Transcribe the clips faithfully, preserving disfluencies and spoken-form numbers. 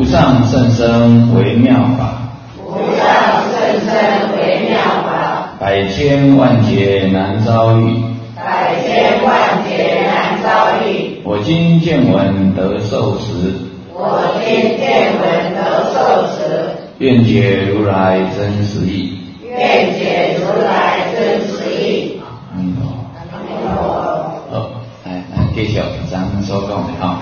上甚深微妙法， 无上甚深微妙法， 百千万劫难遭遇， 百千万劫难遭遇。 我今见闻得受持， 我今见闻得受持， 愿解如来真实义， 愿解如来真实义。 阿弥陀佛。 阿弥陀佛。 好，来来继续咱们所讲的哈。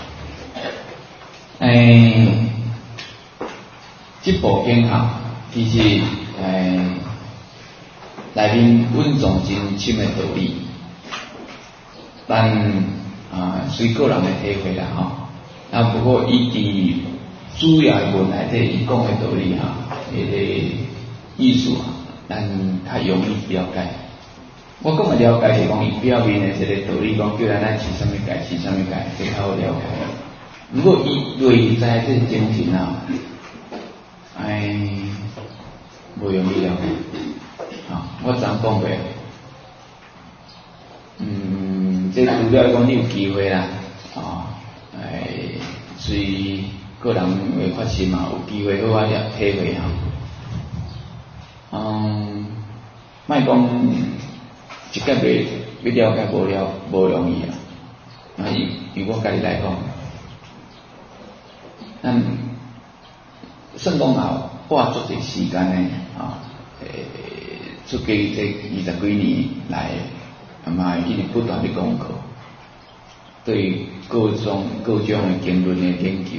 诶，这部经哈，其实诶，内面稳重真深的道理，但啊随个人的体会啦哈。啊，不过伊伫主要的文内底伊讲的道理哈，迄个意思啊，咱较容易了解。我讲的了解是讲伊表面的这个道理，讲叫咱咱是啥物解，是啥物解，比较好了解。如果伊内在这精神啊，哎，无容易了解。啊，我昨讲过，嗯，这除了讲你有机会啦，啊，哎，随个人会发心嘛，有机会好啊了体会哈。嗯，莫讲一个月要了解无了无容易啊。啊，以以我家己来讲。咱算讲啊，花足些时间呢，啊，诶，出家这二十几年来，嘛一直不断的功课，对各种各种的经论的研究。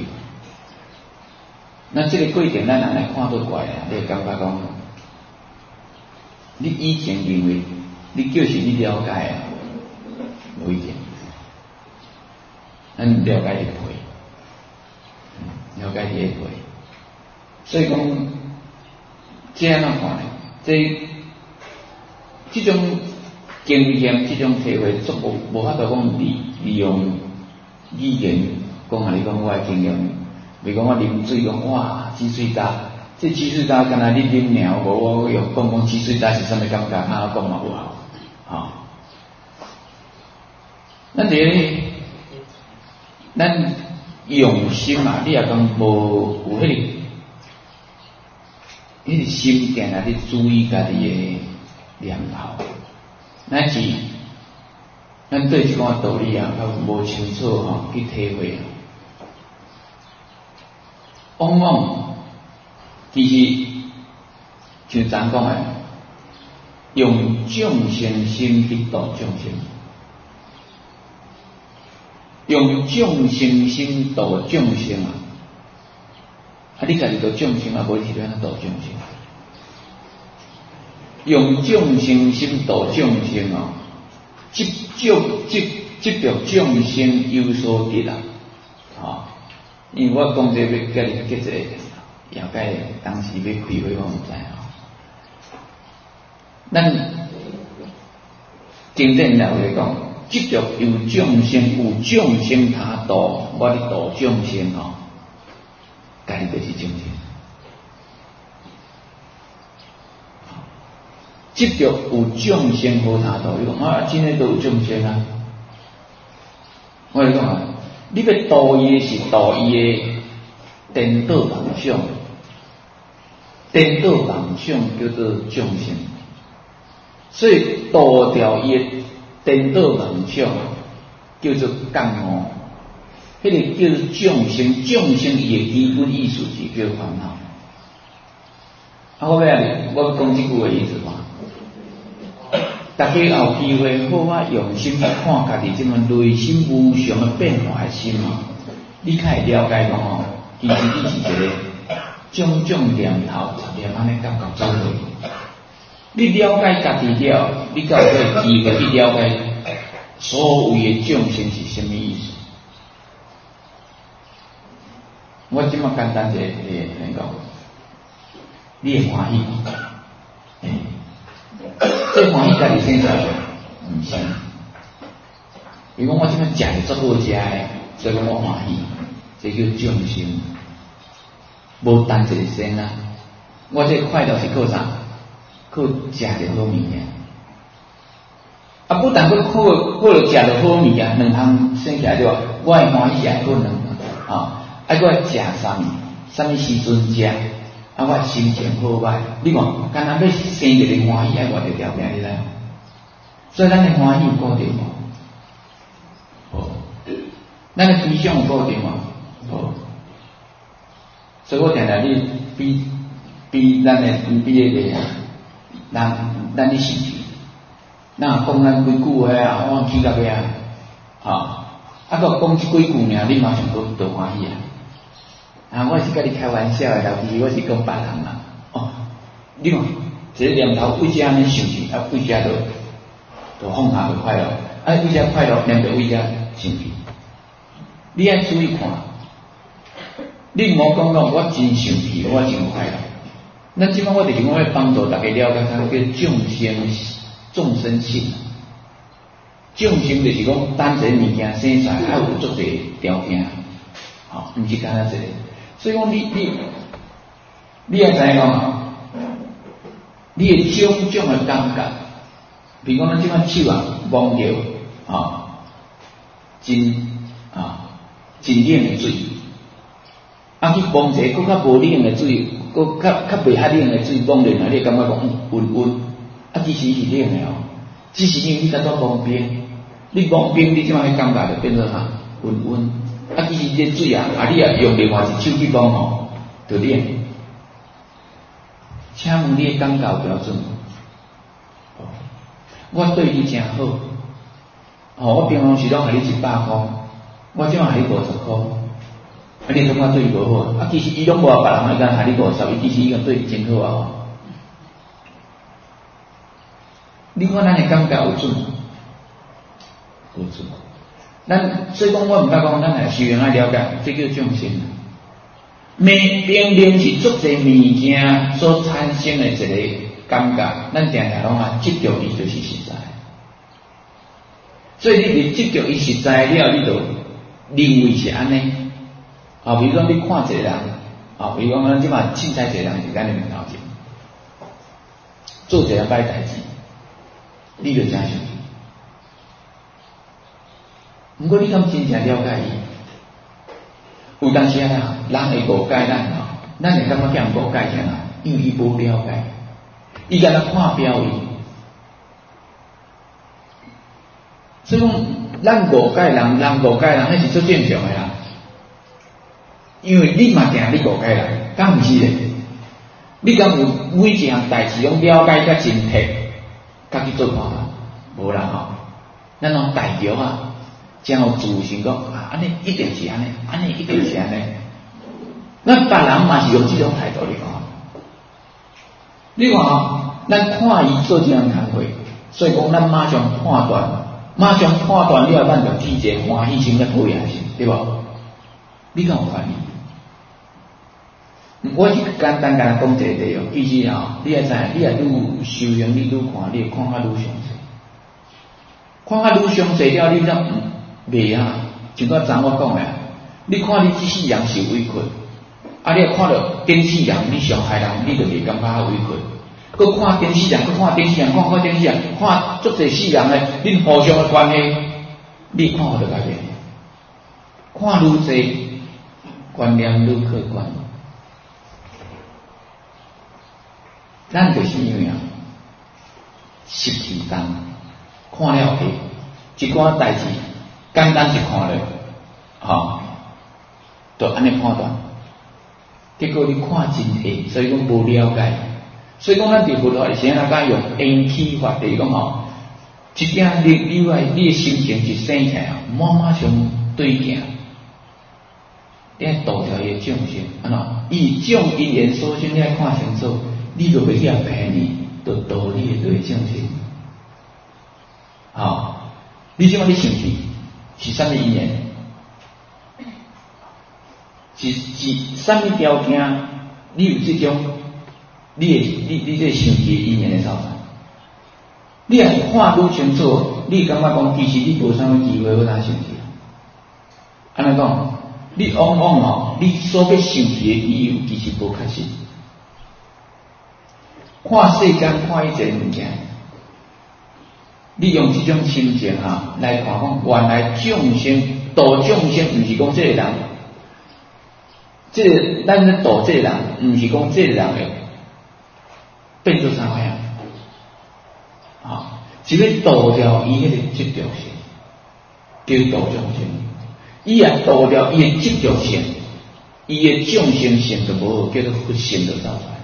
那这个过程咱人来看得过来啊，你会感觉讲，你以前认为你就是你了解啊，无一定，咱了解一倍。了解这一回，所以讲这样看呢，这这种经验、这种体会，足无无法度讲利利用语言讲下你讲我的经验，比如讲我啉水讲哇止水茶，这止水茶敢若你啉尔，无我又讲讲止水茶是啥物感觉，啊讲嘛有效，啊，咱这咱。用心啊！你也讲无有迄个，迄个心定啊，你注意家己的念头，咱是咱对这款道理啊，较无清楚吼去体会。往往其实像咱讲的，用众生心去度众生。用众生心度众生啊！啊，你家己度众生啊，无是要安怎度众生？用众生心度众生啊，即种即即着众生有所得啊！啊，因为我讲这要甲你结一个了解，当时要开会我毋知啊。咱经典来话讲。即着有众生，有众生他度，我咧度众生吼，家己就是众生。即着有众生好他度，你讲啊，真诶都有众生啊。我来讲啊，你要度伊是度伊诶颠倒妄想，颠倒妄想叫做众生，所以度掉伊诶。颠倒妄想叫做觉悟，迄、那个叫做众生，众生伊的基本意思是叫烦恼。啊，我要我讲这句的意思嘛，大家有机会好啊，用心来看家己这么内心无常的变化的心嘛，你较会了解讲哦，其实你是一个种种念头十念安尼感觉做伙。你了解家己了，你才有机会去了解所谓的众生是什么意思。我这么简单一个来讲，你会欢喜吗？欸、这欢喜家己先做，唔是。如果我这么食是足好食的，所以讲我欢喜，这叫众生。无单一个先啊，我这快乐是靠啥？靠食着好物件，啊！不但靠靠靠着食着好物件，两项生起来对吧？我会欢喜也靠两项啊。 啊，我食啥物？啥物时阵食？啊，我心情好歹。你看，敢若要生一个欢喜，爱偌条条件，你知？所以咱的欢喜有固定无？无。咱的理想有固定无？无。所以我定定你比比咱的比迄个咱咱的兴趣，那讲咱几句话啊，我起到尾啊，吼，啊，个讲几句尔，你马上都都欢喜啊！啊，我是甲你开玩笑的，其实我是讲别人啦。哦，你看，一个念头为遮安尼想去，啊，为遮就就放下就快乐，啊，为遮快乐，念着为遮生气。你爱注意看，你莫讲讲我真生气，我真快乐。咱即摆我就是讲要帮助大家了解啥叫众生众生性。众生就是讲单一个物件生出来，还有足侪条件，吼、哦，毋是单单一个。所以讲你你你也知影讲，你的种种的感觉，比如讲咱即摆手啊摸着啊，真啊真冷的水，啊去摸一个更较无冷的水，更较较袂遐冷的水摸落来，你感觉讲温温，啊其实是冷的哦，只是因为你甲做摸冰，你摸冰你即摆感觉就变做哈温温。啊，其实这水啊，啊，你也用另外一手去摸吼，就冷。请问你的感觉有标准无？哦，我对你真好，哦，我平常时拢给你一百块，我即摆给你五十块，啊，你感觉对伊无好啊？啊，其实伊拢无别人会甲给你五十，伊其实伊个对你真好啊。你看咱的感觉有准无？有准。咱所以讲，我毋敢讲，咱来修行爱了解，这叫众生。明明明是足侪物件所产生的一个感觉，咱定定拢啊执着伊就是实在。所以你伫执着伊实在了，你就认为是安尼。啊，比如讲你看一个人，啊，比如讲咱即马凊彩一个人是咱的面头前，做一个歹代志，你就真生气。毋过你敢真正了解伊？有当时啊，人会误解咱吼，咱会感觉叫人误解啥啊？因为伊无了解，伊敢若看表伊。所以讲，咱误解人，人误解人，那是足正常的啦。因为你嘛定你误解人，敢毋是咧？你敢有每一项代志拢了解甲真彻，甲去做看法？无啦吼，咱拢大桥啊。真有自信讲啊，安尼一定是安尼，安尼一定是安尼。咱别人嘛是用这种态度嚟讲。你看啊，咱看伊做这样行为，所以讲咱马上判断，马上判断了，咱就起一个欢喜心、甲讨厌心，对无？你敢有发现？我是简单甲讲一个例哦，其实啊，你也知，你也愈修行，你愈看，你会看较愈详细，看较愈详细了，你才嗯。袂啊，就我昨我讲诶，你看你这世人是委屈，啊，你看到顶世人你伤害人，你就袂感觉委屈。佮看顶世人，佮看顶世人，看看顶世人，看足侪世人诶，恁互相诶关系，你看互着改变。看愈侪，观念愈客观。咱就是因为啊，实体重，看了去，一寡代志。简单一看咧，吼，就安尼判断。结果你看真细，所以讲无了解。所以讲咱伫佛陀时阵，咱用缘起法，就是讲吼，一点你你外你的心情一生起来啊，马马上对镜，你爱度条伊的众生，安怎？以众因缘所生，你爱看清楚，你就袂去啊骗你，就度你的对众生。吼，你即摆你生气？是啥物因缘？是是啥物条件？你有这种，你的你你这生气因缘的所在？你若看愈清楚，你感觉讲其实你无啥物机会好当生气。安尼讲，你往往哦，你所要生气的理由其实无确实。看世间，看一切物件。你用这种心情哈来看讲，原来众生度众生，毋是讲这个人这个咱咧度这个人，毋是讲这个人会变做啥样啊？是要度掉伊迄个执着性，叫度众生。伊啊度掉伊的执着性，伊的众生性就无叫做佛性就走出来。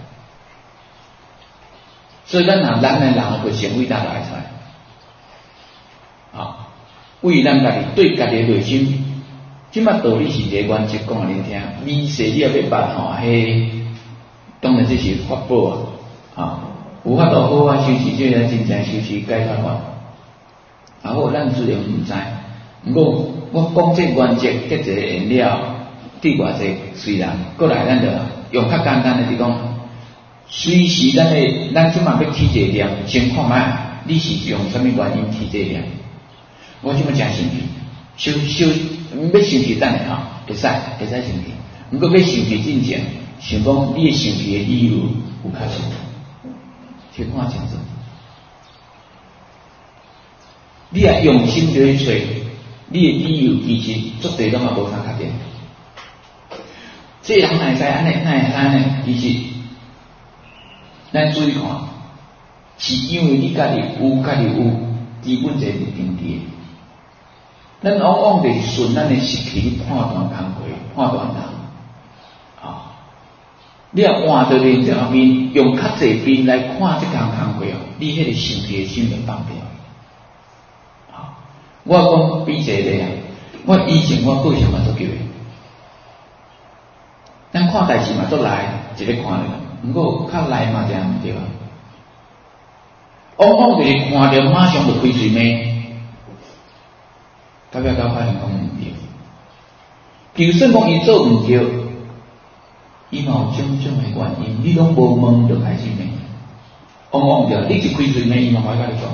所以咱若咱的人佛性伟大就会出来。啊，为咱家己对家己的内心。即摆道理是一个原则讲互恁听，理势你也要捌吼，迄当然这是法宝啊，啊，有法度好啊修持，这个真正修持解脱法。啊，好，咱自然毋知，毋过我讲这原则结一个原料，对偌济虽然，过来咱就用较简单的是讲，随时咱的咱即摆要起一个念，先看卖你是用什么原因起这个念？我即摆诚生气。修修要生气等下吼，会使会使生气。毋过要生气之前，想讲你的生气的理由有较少，去看清楚。你也用心去找，你的理由其实足侪拢也无啥确定。这人哪会使安尼，哪会使安尼？其实咱注意看，是因为你家己有家己有基本这个定义。咱往往就是顺咱的习气去判断工课，判断人啊。你若换到另一方面，用较济边来看这项工课哦，你迄个生气的心就放掉。啊，我讲比一个例啊，我以前我个性嘛足叫的，咱看代志嘛足来，一个看咧，毋过较来嘛真毋对啊。往往就是看着马上就开嘴骂。到尾到发现讲毋对，就算讲伊做毋对，伊嘛有种种的原因，你拢无问就开始骂，往往着你一开嘴骂，伊嘛歹甲你讲。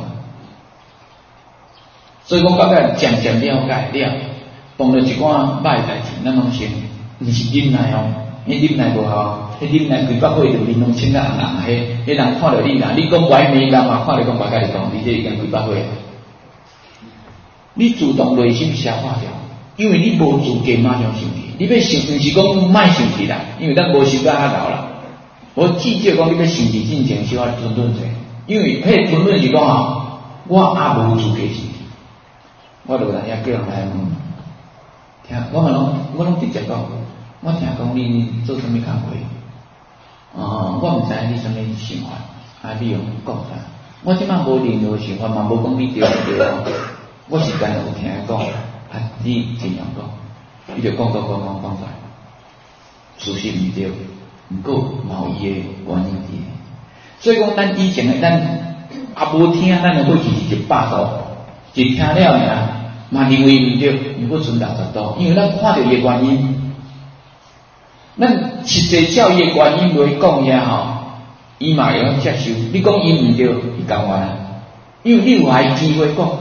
所以讲到尾渐渐了解了，碰到一寡歹代志，咱拢先毋是忍耐哦，迄忍耐无效，迄忍耐几百岁就面拢青甲红红，迄迄人看到你啦，你讲歪美人嘛，看到讲歹甲你讲，你这已经几百岁。你主动内心消化掉，因为你无资格马上生气。你要生，毋是讲莫生气啦，因为咱无修到遐老啦。我至少讲你要生气之前，小可吞吞者，因为迄吞吞是讲吼，我也无资格生气。我就来遐叫人来问，听我嘛拢我拢直接讲，我听讲你做啥物工课？哦，我毋知你啥物想法，啊，你用讲啥？我即摆无任何想法，嘛无讲你对毋对。我是干有听讲，啊，你尽量讲，伊就讲讲讲讲讲出来，事实毋对，毋过嘛有伊个原因伫。所以讲，咱以前诶，咱也无听，咱诶火气是一百度，一听了尔，嘛认为毋对，毋过存六十度，因为咱看到伊个原因，咱实际照伊个原因来讲遐吼，伊嘛会晓接受。你讲伊毋对，伊甘愿啊，因为你有还机会讲。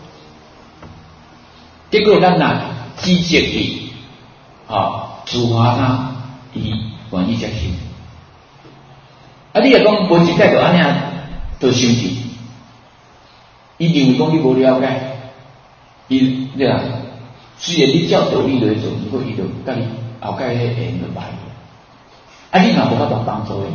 结果咱若积极地啊，自发他，伊愿意接受。啊，你若讲无一解就安尼啊，就生气。伊认为讲你无了解，伊对啦。虽然你照道理来做，不过伊就甲你后盖迄个缘就歹。啊，你若无法度帮助伊，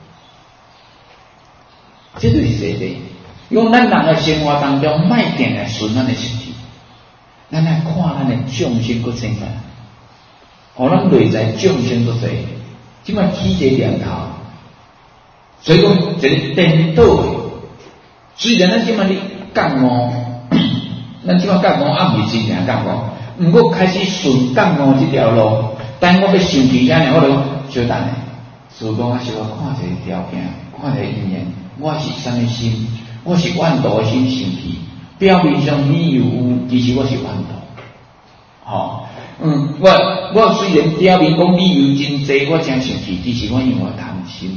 这就是实际。用咱人的生活当中，莫定来顺咱的身体。咱来看咱的众生搁生出来，互咱内在众生足侪，即摆起一个念头，所以讲一个颠倒的。虽然咱即摆咧觉悟，咱即摆觉悟也毋是真正觉悟，毋过开始顺觉悟这条路，等我要生气遐尔，我就小等下，所以讲我小可看一个条件，看一个因缘，我是啥物心，我是万道的心生气。表面上你有，其实我是反道，吼、哦，嗯，我我虽然表面讲理由真济，我真生气，其实我因为我贪心。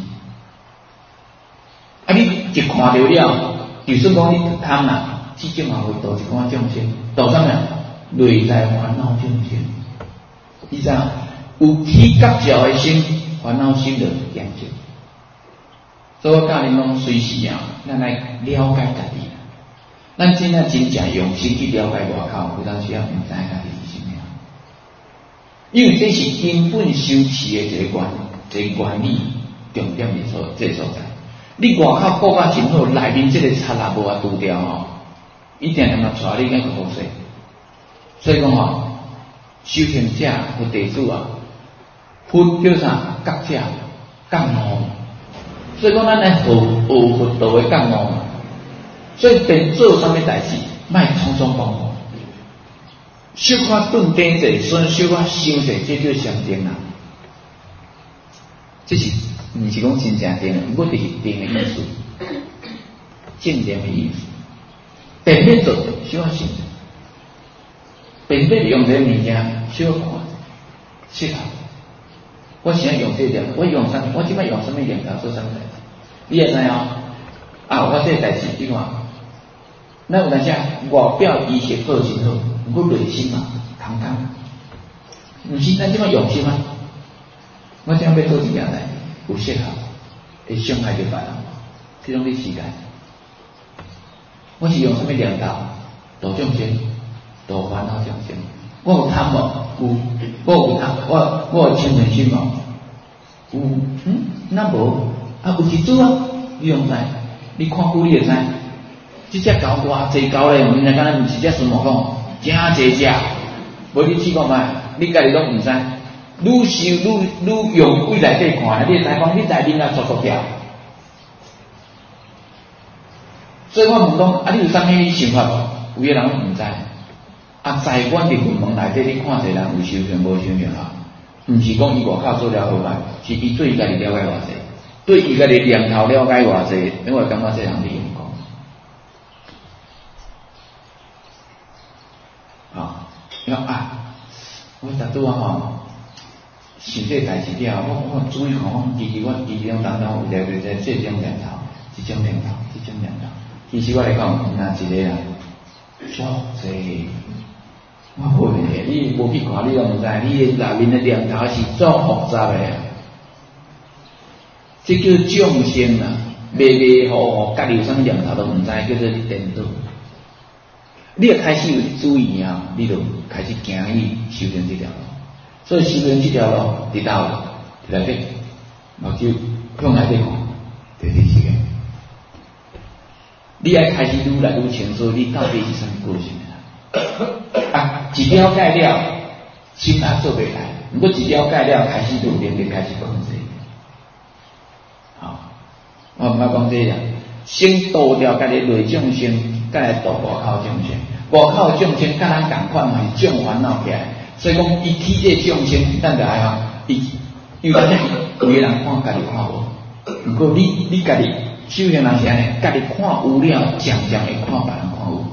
啊，你一看到了，就算讲你贪啦，至少嘛会导一寡众生，导啥物？内在烦恼众生，你知影？有起觉照的心，烦恼心就严重。所以我教恁讲，随时啊，咱来了解家己。咱真正真正用心去了解外口，有当时啊毋知家己是啥物。 因为这是根本修持的一个原一个原理重点的所这所在。你外口顾甲真好，内面这个刹那无法除掉吼，一定要带你个好势。所以讲吼，修行者和弟子啊，佛叫啥？觉者觉悟。所以讲，咱来学学佛道的觉悟。所以，便做啥物代志，莫匆匆忙忙。小可顿点者，所以小可修者，这叫上定啦。这是毋是讲真正定，不过就是定的意思，正定的意思。便要做，小可修。便要用这物件，小可看，适合。我现在用这点，我用啥？我即摆用什么念头做啥物代志？你会知影？啊，我这代志，你看。咱有当时外表仪式做真好，不过内心嘛，空空。毋是咱即摆用心啊！我即摆要做一件代志，有适合，会伤害到别人，这种你时间。我是用什么念头？度众生，度烦恼众生。我有贪无？有。我有贪，我我有嗔恨心无？有。嗯，那无？啊，有一组啊，你用知？你看久你就知。即只狗偌济狗咧，毋是敢若毋是只孙悟空，真济只。无你试看卖，你家己拢毋知。愈修愈愈用胃内底看，你会知讲你内面啊撮撮跳。所以我问讲，啊，你有啥物想法无？有个人毋知。啊，在阮伫佛门内底，你看一个人有修行无修行啊？毋是讲伊外口做了好歹，是伊对伊家己了解偌济，对伊家己念头了解偌济，因为感觉这人你用讲。啊，讲啊，我逐拄啊吼，想这代志了，我我注意看，我其实我其实拢当当有了解这这种念头，这种念头，这种念头。其实我来讲，若一个人，足济，我无问题，你无去看，你都毋知，你内面的念头是足复杂的啊。这叫众生啊，迷迷糊糊，家己有啥念头都毋知，叫做颠倒。你要开始有注意啊，你就开始行去修行这条路。所以修行这条路伫倒伫内底，目睭向内底看，第第四个，你爱开始愈来愈清楚，你到底是什么个性啊？啊，一了解了，心也做袂来；如果一了解了，开始就有能力开始控制。好，我毋捌讲这样，先度掉家己内众生。再来度外口众生，外口众生甲咱共款嘛是种烦恼起来，所以讲伊起这众生，咱就爱吼，伊有可能有个人看家己看无，不过你你家己修行人是安尼，家己看有了，渐渐会看别人看有，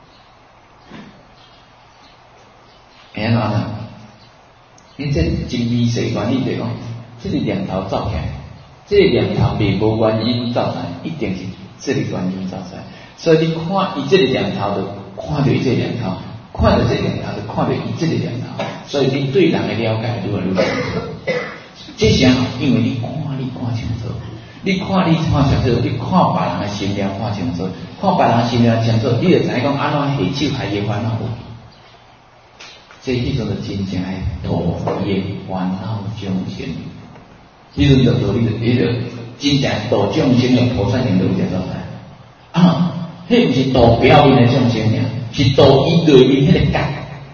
会安怎呢？因这真微细原理就是讲，这个念头造起来，这个念头未无原因造出来，一定是这个原因造出来。所以你看伊这个念头，就看到伊这个念头，看到这个念头，就看到伊这个念头。所以你对人的了解愈来愈清楚。这是因为你看你看清楚，你看你看清楚，你看别人的心量看清楚，看别人心量清楚，你就知影讲安怎下手害伊烦恼无。这迄种就真正的度伊烦恼众生。迄种就道理就迄个真正度众生的菩萨行就有这所在啊。迄毋是度表面的众生尔，是度伊内面迄个觉，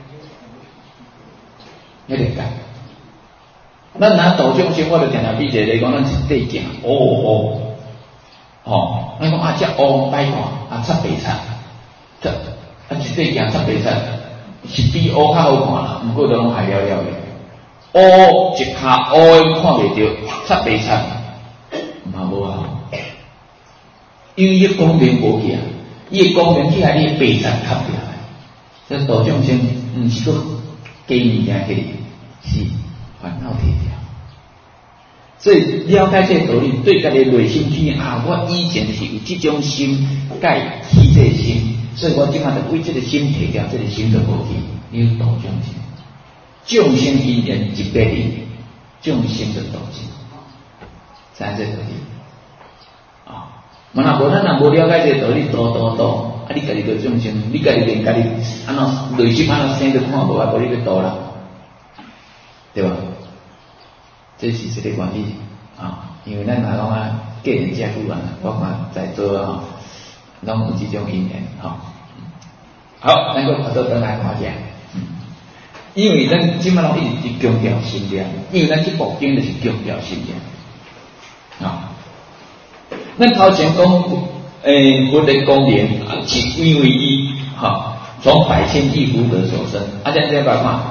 迄个觉。咱若度众生，我就定定比一个讲，咱一块镜，哦哦，吼，咱讲啊，只乌歹看，啊擦白擦，这啊一块镜擦白擦，是比乌较好看啦，毋过都拢害了了的。乌一下乌看袂着，擦白擦嘛无好，因为伊光明无去啊。伊个光明起来，伊个白尘吸起来，这度众生毋是个假物件去，是烦恼提掉。所以了解这个道理，对家己内心去啊，我以前是有这种心，该起这个心，所以我即马就为这个心提掉，这个心就无去，你度众生。众生因缘一百年，众生就度尽，知影这道理啊？嘛若无咱若无了解这个道理，度度度，啊！你家己个众生，你家己连家己安怎内心安怎生都看无啊，无你去度啦。 对吧？这是一个原理啊，因为咱若讲啊，个人遮久啊，我看在座啊，拢有这种因缘哈。好，咱个回到倒来看者，嗯，因为咱即摆拢一直强调心念，因为咱这部经就是强调心念啊。咱头前讲，诶，佛的功能是因为伊哈，从百千亿福德所生，啊，咱再来看。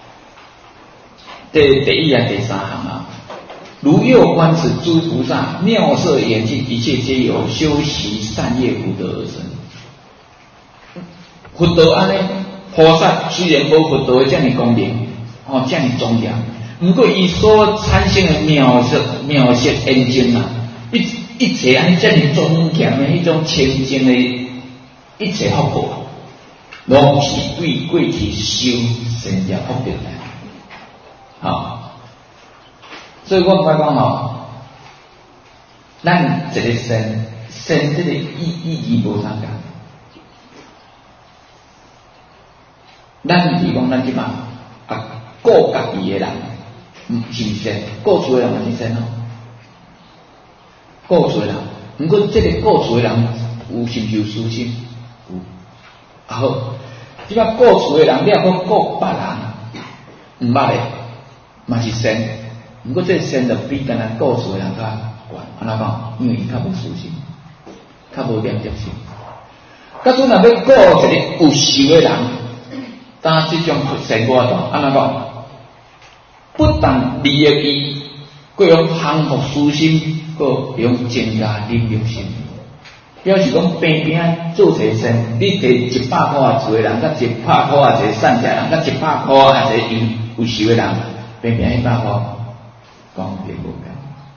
第第一行第三行啊，如右观此诸菩萨妙色眼镜，一切皆由修习善业福德而生。佛道安尼，菩萨虽然无佛道的这样的功能，哦，这样的庄严，不过伊所产生的妙色妙色眼睛啊，一一切安尼这样庄严的迄种清净的一切福报，拢是对过去修善业福德来。好，所以我发讲吼，咱一个身身这个意意义无相共。咱比讲咱即嘛啊，顾家己的人，嗯，是毋是？顾厝的人嘛是身哦，顾厝的人。毋过这个顾厝的人有是毋是有私心？有。啊好，即摆顾厝的人，你若讲顾别人，毋捌嘞。嘛是善，不过这善就比干咱顾厝的人较悬，安怎讲？因为伊较无私心，较无廉洁心。甲阵若要顾一个有修的人，当这种善果道，安怎讲？不但利益伊，佫用降服私心，佫用增加忍辱心。表示讲平平做一个善，你摕一百箍啊做的人，甲一百箍啊一个善良人，甲一百箍啊一个有修的人。平平一百块，讲别无共。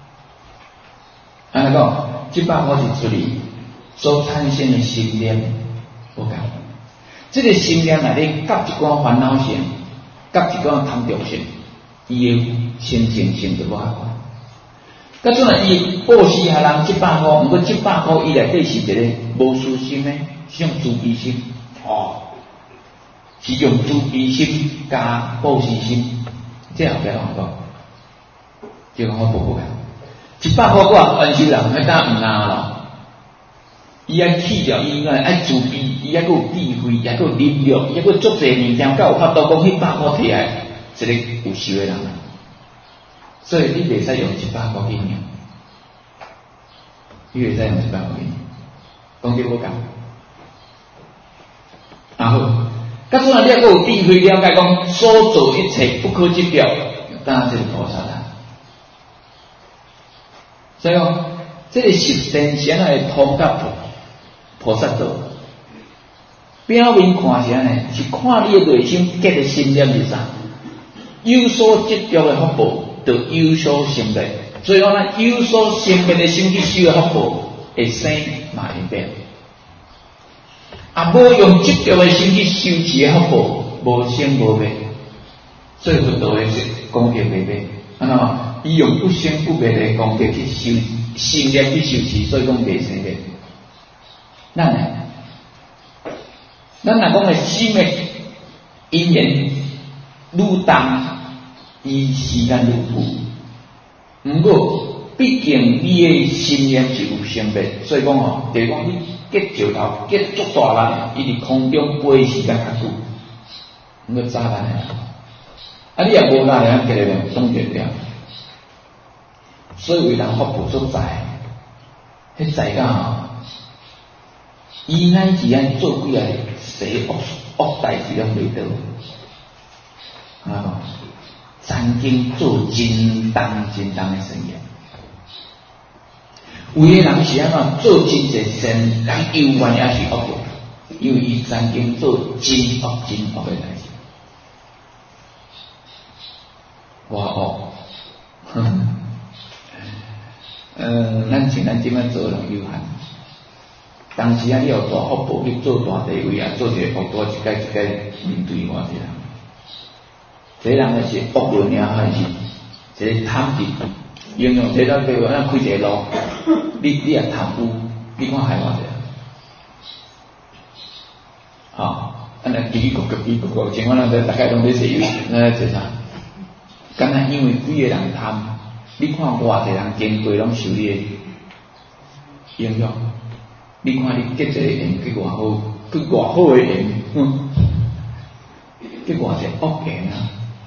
安尼讲，这百块是出理所产生的心念无共。这个心念内底夹一寡烦恼性，夹一寡贪着性，伊的心情性就无共款。甲阵啊，伊布施下人这百块，毋过这百块伊内底是一个无私心的，是用慈悲心，哦，是用慈悲心加布施心。这后边讲讲，就讲我不不共，一百块我恩修人，迄当毋拿咯。伊爱去掉，伊爱爱自卑，伊爱佫有智慧，也佫有忍辱，伊还佫足侪物件，甲有法度讲迄百块摕来一个有修的人。所以你袂使用一百块去领，你袂使用一百块去领，讲对无共。然后。甲阵啊，你还佫有智慧了解讲所做一切不可计表，当然这是菩萨啦。所以讲，这个十善是安怎会通达菩萨道？表面看是安尼，是看你的内心结的心念是啥？有所执着的福报，就有所成败。所以讲，咱有所成败的心去修的福报，会生嘛会变。啊，无用执着的心去修持的福报，无生无灭，所以佛道的是功德袂灭。安怎嘛？伊用不生不灭的功德去修心念去修持，所以讲袂生灭。咱呢？咱若讲的生的因缘愈重，伊时间愈久。毋过，毕竟你的心念是有生灭，所以讲吼，就是讲你。结石头，结足大力，伊伫空中飞时间较久，毋过早难诶。啊，你也无力量结咧总结了。所以为人福报所在，迄在甲吼，伊乃是安做几啊世恶恶代志拢袂倒。啊，曾经做真重真重诶生意。有的人是安怎做真侪善，人犹原也是恶报，因为伊曾经做真恶真恶的代志。偌恶，哼，呃，咱像咱即摆做人有限，当时啊，你有大福报去做大地位啊，做一个恶道，一届一届面对我这人，这人的是恶论也还是一个贪执。形容这咱譬如咱开一个路，你你也贪污，你看害我者，吼，安尼叽叽咕咕叽咕咕，像我咱这大概拢咧坐游，咱咧坐啥？ 敢若因为几个人贪，你看偌济人经过拢受你的影响。你看你结一个缘，结偌好，结偌好的缘，嗯，结偌济恶缘啊！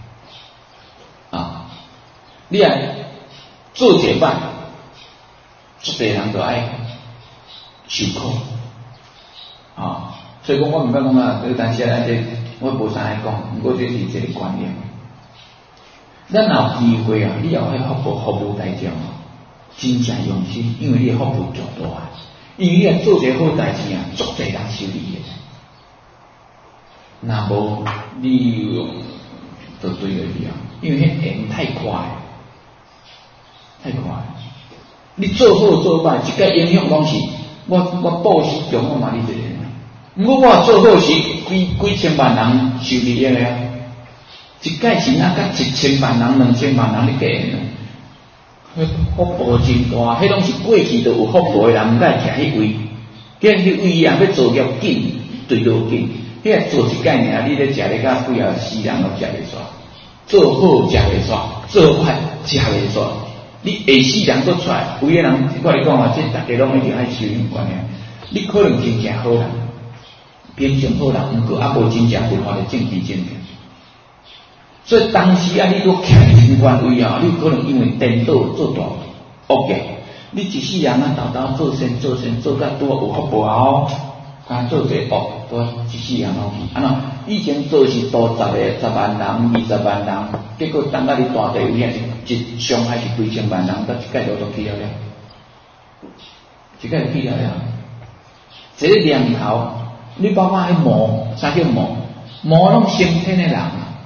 啊，你啊做一摆，一世人都爱受苦啊！所以讲我唔敢讲啊，这个但是啊，这我无啥爱讲，不过这是一个观念。咱有机会啊，你要去服务服务大众啊，真正用心，因为你的服务足大。因为你啊做一个好代志啊，足侪人受你的。那无你就对了啊，因为迄缘太快，太快。你做好做歹，一个影响拢是我我布施强我嘛你一个人，毋过我做好是几几千万人受你的啊，一届是那甲一千万人、两千万人你计的。迄福报真大，迄拢是过去就有福报的人，毋该徛迄位。既然迄位啊要做业紧，对落紧，迄个做一届尔，你咧食咧甲几啊世人都食袂煞，做好食袂煞，做坏食袂煞。你下世人都出来，有个人我你讲啊，这大家拢一定爱修行观念。你可能真正好人，变成好人，毋过啊无真正文化的政治正确。所以当时啊，你都徛喺真官位啊，你可能因为颠倒做大恶业，你一世人啊，豆豆做善做善做甲拄有福报后，敢做一个恶，都一世人拢去。安怎？以前做是多十个、十万人、二十万人，结果等到你大地位啊，一上还是几千万人，到一届都都去了了，一届就去了了。这个念头，你包括迄魔，啥叫魔？魔拢先天的人。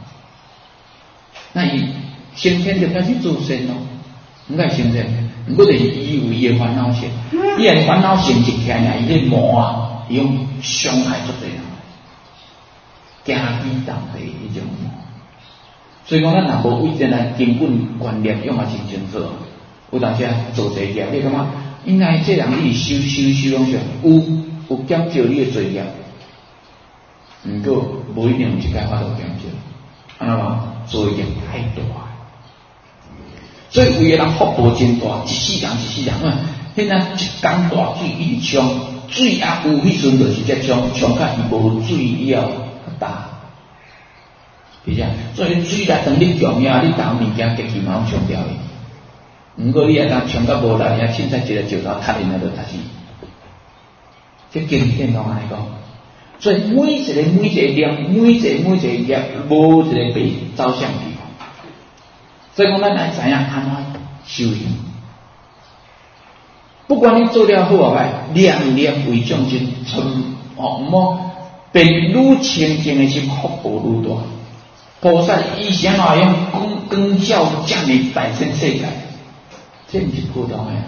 那伊先天就开始做善咯，唔该先天，毋过就是伊有伊的烦恼性，伊的烦恼性一起来，伊个魔啊，伊用伤害足侪人，惊天动地迄种魔。所以讲，咱若无为咱来根本观念用啊真清楚，有当时啊做罪业，你感觉应该这人你修修修拢上有有减少你的罪业，毋过无一定有一届法度减少，安怎讲？做业太大，所以有个人福报真大，一世人一世人啊，现在一缸大水一直冲，水啊有迄阵就是在冲，冲到伊无水以后较大，是这样。所以水来当你强呀，你当物件激气嘛冲掉伊。毋过你啊当冲到无力，啊凊彩一个石头踢in来就踢死。这经典拢安尼讲。所以每一个每一个念，每一个每一个业，无一个被走向去。所以讲，咱来知影安怎修行。不管你做了好啊歹，念念为众生，从哦毋好变愈清净的心，福报愈大。菩萨以前啊用光光照降临大千世界，这毋是普通的。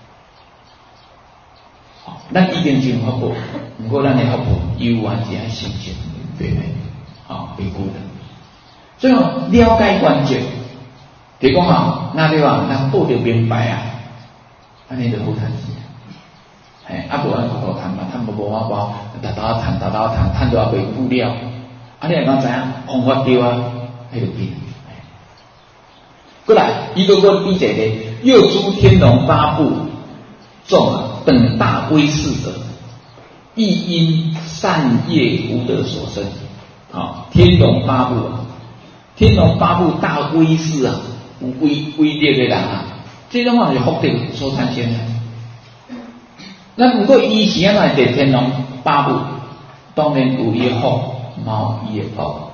咱已经真福报，不过咱的福报犹原是爱修行对的，啊，维护的。所以了解关键，比如讲啊，那对吧？咱报着明白啊，安尼就好谈事。哎，啊无咱好好谈嘛，谈无无法包，达达谈达达谈，谈到也维护了。啊，你会讲知影方法对啊，迄就变。过来，伊个个比一个又诸天龙八部众啊。等大威势者，亦因善业福德所生。啊，天龙八部啊，天龙八部大威势啊，有威威力的人啊，这种话是福德所产生的。那不过以前来对天龙八部，当然有伊的福，冇伊的福，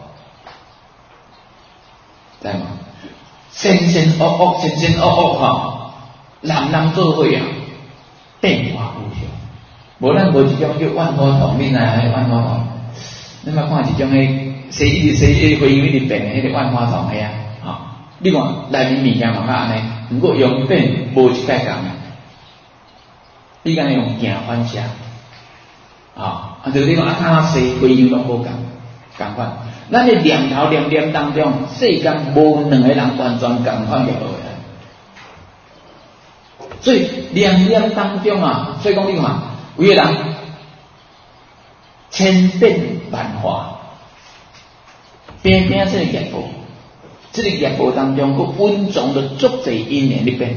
知嘛？善善恶恶，善善恶恶哈，人人做伙啊。变化无常，无咱无一种叫万花筒，你哪还万花筒？你莫看一种迄洗衣洗衣回油一直变的迄个万花筒迄啊，啊！你看内面物件嘛较安尼，毋过用变无一概共的，你敢用镜反射，啊！啊，就是你讲啊，看洗回油拢无共，共款。咱的念头念念当中，世间无两个人完全共款落来。所以念念当中啊，所以讲你看，有个人千变万化，变变这个业报， 这个业报当中，佮温种的足侪因缘里边。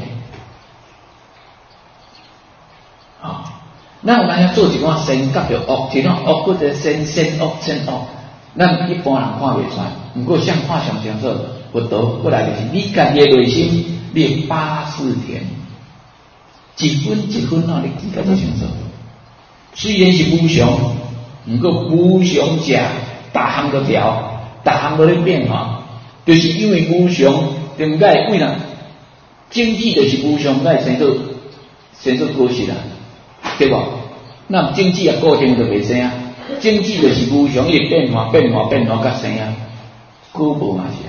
啊，咱有当要做一寡善夹着恶，一种恶或者善善恶善恶，咱一般人看袂出来。不过像看上上说，佛陀过来就是你家己的内心，你的八识田，一分一分啊，你自家就清楚。虽然是无常，不过无常者，逐项都调，逐项都咧变化，就是因为无常，点解为人经济就是无常，解生做生做果实啦，对不？那经济也固定就袂生啊，经济就是无常，伊变化变化变化甲生啊，果无嘛是啊。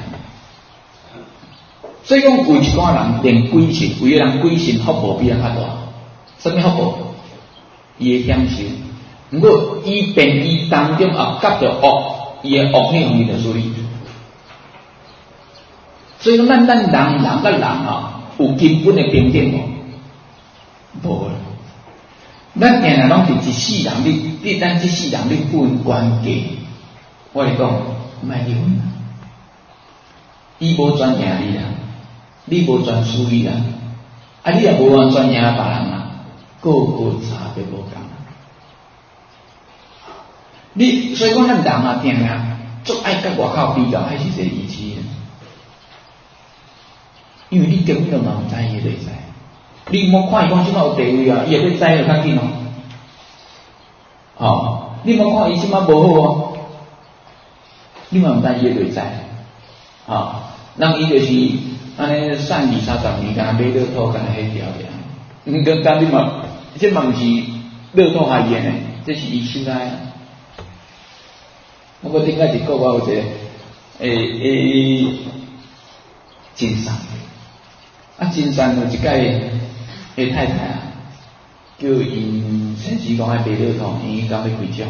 所以讲有一寡人练鬼神，有个人鬼神福报比较较大，什么福报？伊会享受，不过伊变伊当中也夹着恶，伊的恶气容易就处理。所以讲，咱咱人人甲人啊，有根本的平等无？无啦。咱定定拢是一世人，你你咱一世人你分关系，我来讲，莫离婚啦。伊无专赢你啦，你无专输伊啦，啊你也无完全赢别人啦。个个差别无共，你所以讲咱人啊，定定足爱甲外口比较，还是一个意思，因为你根本就嘛唔知伊个内在，你莫看伊讲即摆有地位啊，伊也要知就较紧咯，哦，你莫看伊即摆无好哦，你嘛唔知伊个内在，啊，人伊就是安尼善二三十年，敢买乐透，敢迄条尔。唔跟当你嘛，这嘛唔是乐透下演诶，这是伊手来啊。我个顶下一个我有一个诶诶金山，啊金山有一个诶太太啊，叫因先时讲爱买乐透，因伊讲要开奖，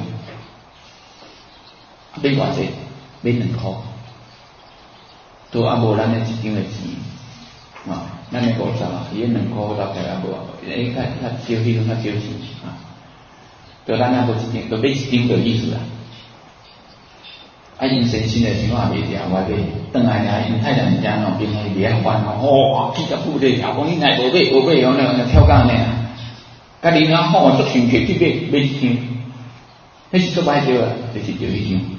买偌济？买两箍，都啊无咱诶一张诶钱啊。咱诶五十啊，伊两箍到起来无，诶，较较少迄种较少钱啊。就咱啊无一张，就买一张就意思啦。啊，因先生诶想法袂调，我买，转来呀，因太太家喏，边个袂爱还哦，哇，几只富咧，后讲你奈无买无买，后呢跳岗呢，家己啊好足生气去买买一张，迄是做歹着啊，就是着迄张。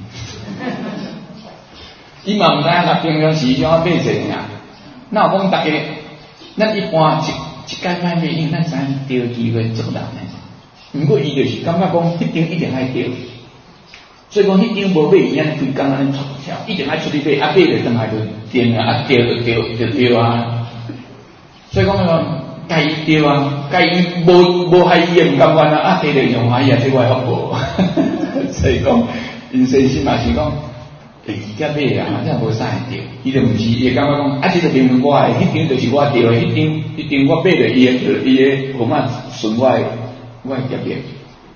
伊嘛毋知影，平常时怎啊买者啊，那有讲大家。咱一般一一届买买，因为咱知影钓机会足难诶。毋过伊就是感觉讲，迄张一定爱钓，所以讲迄张无买，伊安尼规工安尼出跳，一定爱出去买，啊买就转来就定啊，啊钓就钓就钓啊。所以讲个该伊钓啊，该伊无无害伊诶，毋甘愿啊，啊摕着用欢喜啊，这我诶福报。所以讲，因先生嘛是讲。第二只买啊，真无啥会着，伊就毋是，伊会感觉讲，啊，这个明明我诶，迄张就是我着诶，迄张迄张我买着伊诶，着伊诶，号码顺我诶，我诶业业。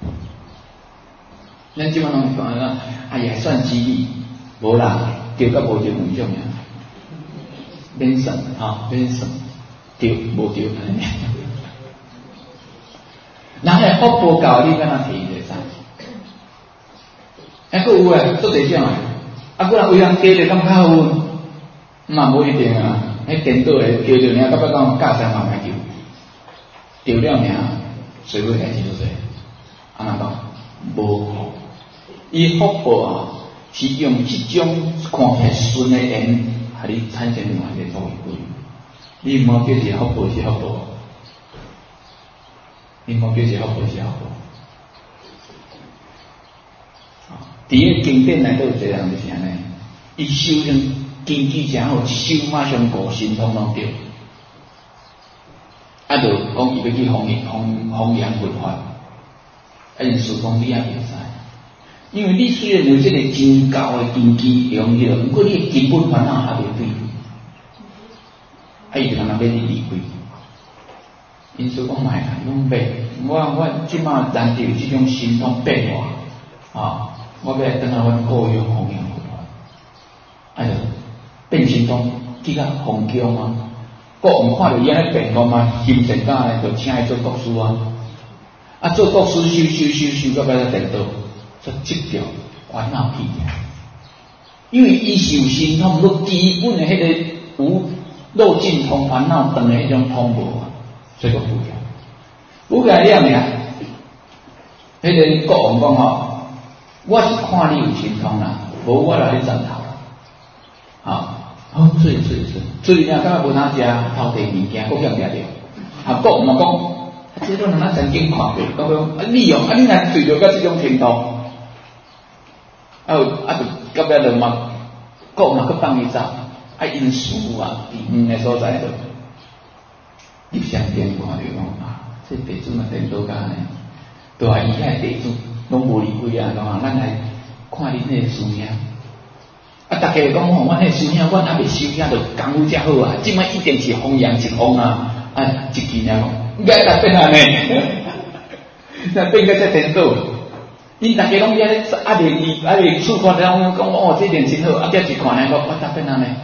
咱即摆拢讲啊，哎呀，算机遇，无啦，着甲无着唔重要，免算啊，免算，着无着安尼。人诶福报够，你敢若摕伊着啥？还佫有诶，做侪种诶。啊，不然为人加着咁较好，嘛无一定啊。迄颠倒诶，叫着尔，到尾讲教三万来叫，叫了尔，随尾代志就做。安怎讲？无好。伊福报啊，是用即种看起来顺诶缘，互你产生另外一个作用。你莫叫是福报是福报，你莫叫是福报是福报。伫个经典内底有一个人就是安尼，伊修成经济诚好，一修马上五神通拢着，啊，就讲伊要去弘弘弘扬佛法，啊，因师讲你也袂使，因为你虽然有这个真高的根基用了，不过你的根本烦恼还袂对，啊，伊就通免你离开。因师讲卖啦，拢袂，我我即马难得有这种神通变化啊。我要来等下阮故乡弘扬佛法，哎呀，变成讲去甲弘扬啊，国王看到伊安尼变化嘛，心神干咧，就请伊做国师啊，啊做国师修修修修到尾才颠倒，做执着烦恼去， 因为伊是有心痛，佮基本的迄个无漏尽通烦恼断的迄种通无啊，所以个不要。不改了呢，迄个国王讲吼，我是看你有心通啦，无我来你斩头啦，啊，好，所以所以所以，所以呢，刚才无哪食偷地物件，国强掠着，啊，国王讲，啊，这种人咱曾经看过，讲讲啊，你哦，啊，你若对着到这种程度，啊，啊，就到尾就嘛，国王去放伊走，啊，因输啊，远的所在就，入相殿看着讲啊。这地主嘛，颠倒甲呢，都系以前地主拢无理亏啊，讲啊，咱来看恁迄个师兄，啊，大家讲吼，阮迄个师兄，阮还未收下，就功夫遮好啊，即摆一定是弘扬一方啊，啊，一件啊，应该达变安尼，那变个遮颠倒，因大家拢遐咧，啊未啊未触发了，讲哦，这点真好，啊，再一看呢，我我达变安尼，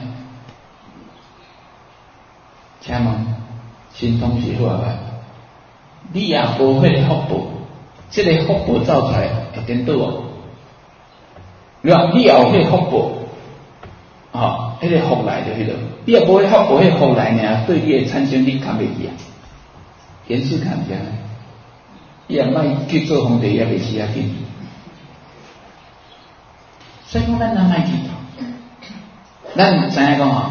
请问，心通是好啊？你也无迄个福报，这个福报走出来会颠倒哦。对吧？你也有迄个福报，啊，迄个福来就迄个，你也无迄福报，迄福来呢，对你的产生你看袂起啊。严肃看起来，你也莫去做皇帝也袂死啊紧。所以讲咱咱莫去，咱知影讲吼，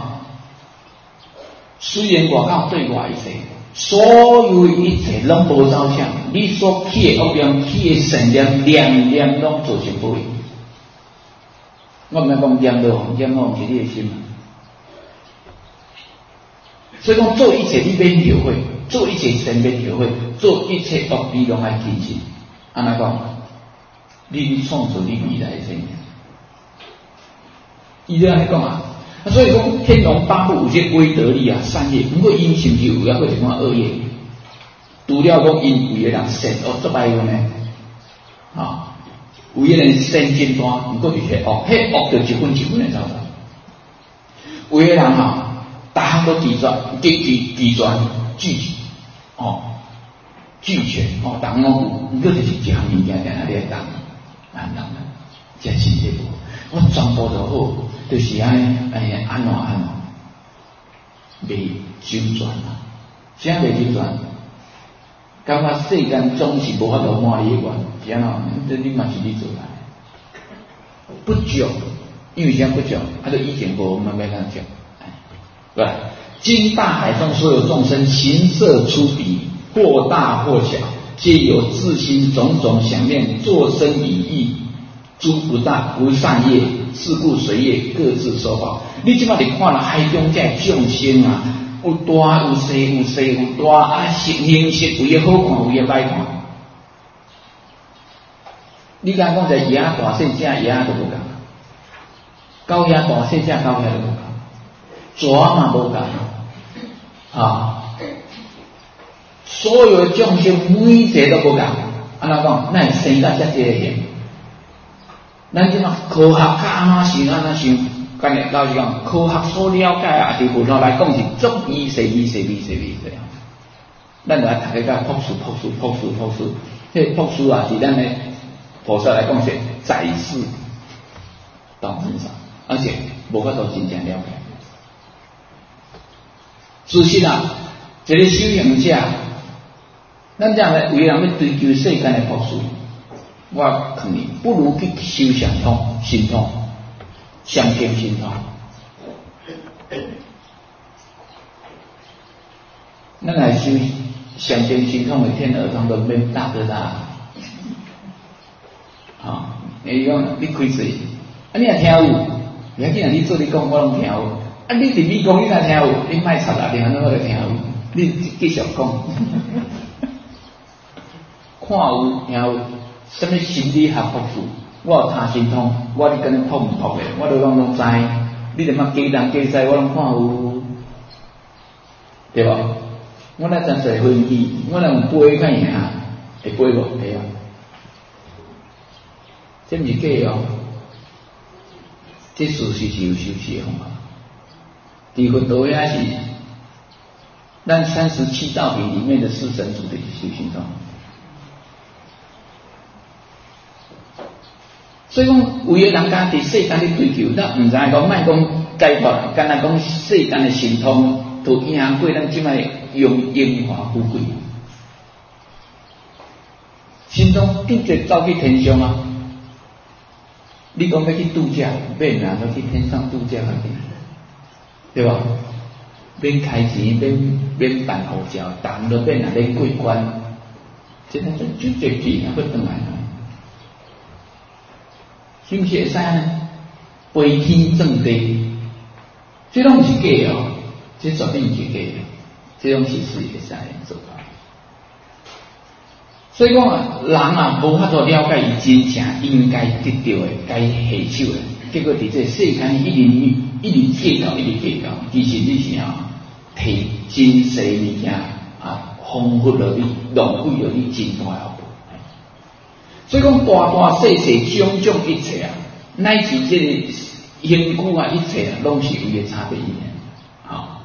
虽然外口对外一切。所有一切拢无走向，你所起的恶念、起的善念、念念拢做成不会。我唔係講念到，念到是你的心。所以講做一切你免學會，做一切善免學會，做一切惡你攏愛堅持。安怎講？你創造你未來的生命。伊咧安尼講啊。所以讲天龙八部有些威德力啊，善业，不过因是不是有啊，或者讲恶业？除了讲因为个人善恶做歹个呢，啊，有个人善真大，不过就是恶，迄恶就一分一分的走走。有个人啊，大项都拒绝，拒拒拒绝拒绝，哦，拒绝哦，当我有，不过就是一项物件在那里当，安当的，真是这个，我全部都好。就是安哎呀，安怎安怎未周全啊？啥未周全？感觉世间总是无法度满你的愿，是安怎？这你嘛是你做来的，不足，因为啥不足？啊，就以前无慢慢讲，对吧？今大海中所有众生，形色出彼，或大或小，皆有自心种种想念，作生以意，诸不大不善业。是故随业各自受报。你即摆你看了海中这众生啊，有大有小，有小有大啊，形色有诶好看，有诶歹看。你敢讲在野大细只野都无共，狗野大细只狗野都无共，蛇嘛无共啊。所有的众生每一个都无共，安怎讲？那生到遮济个形？咱即马科学家安怎想安怎想，干日老实讲，科学所了解啊，对佛教来讲是足微细微细微细微细啊。咱来读个甲朴素朴素朴素朴素，迄朴素啊是咱的菩萨来讲是在世道身上，而且无法度真正了解。事实啊，一个修行者，咱这样的为人要追求世间的朴素。我劝你，不如去修相通、心通、相见心通。咱来修相见心通的天儿童都免大哥大。啊，你讲你开嘴，啊你也听有，你既然你做你讲，我拢听有。啊你伫你讲，你若听有，你莫插啦，你安怎我就听有，你继续讲。看有听有。什么心理学朴素？我有他心通，我你跟你朴唔朴的，我都拢拢知。你怎么鸡蛋鸡仔，我拢看有，对吧？我那真是飞机，我那用飞看赢，会飞无？会啊。这唔是假哦，这事实是有修持的方法。伫佛道也是，咱三十七道品里面的四神主的修行中。 所以讲，有个人家伫世间咧追求，咱毋知讲，莫讲解脱，干那讲世间的神通，都赢过咱即摆用荣华富贵。神通直接走去天上啊！你讲要去度假，免啊，要去天上度假去，对吧？免开钱，免免办护照，但都免啊，免过关，这个就直接去啊，要转来啊，是毋是会使呢？飞天正地，这拢是假哦，这绝对是假的，这种事是会使做到。所以讲啊，人啊无法度了解伊真正应该得到的、该下手的，结果伫这世间一直一直计较，一直计较，其实你是啊，摕真实物件啊，荒忽了你，浪费了你真大后果。所以讲大大小小种种一切啊，乃至这个因果啊，一切啊，拢是有个差别的。好，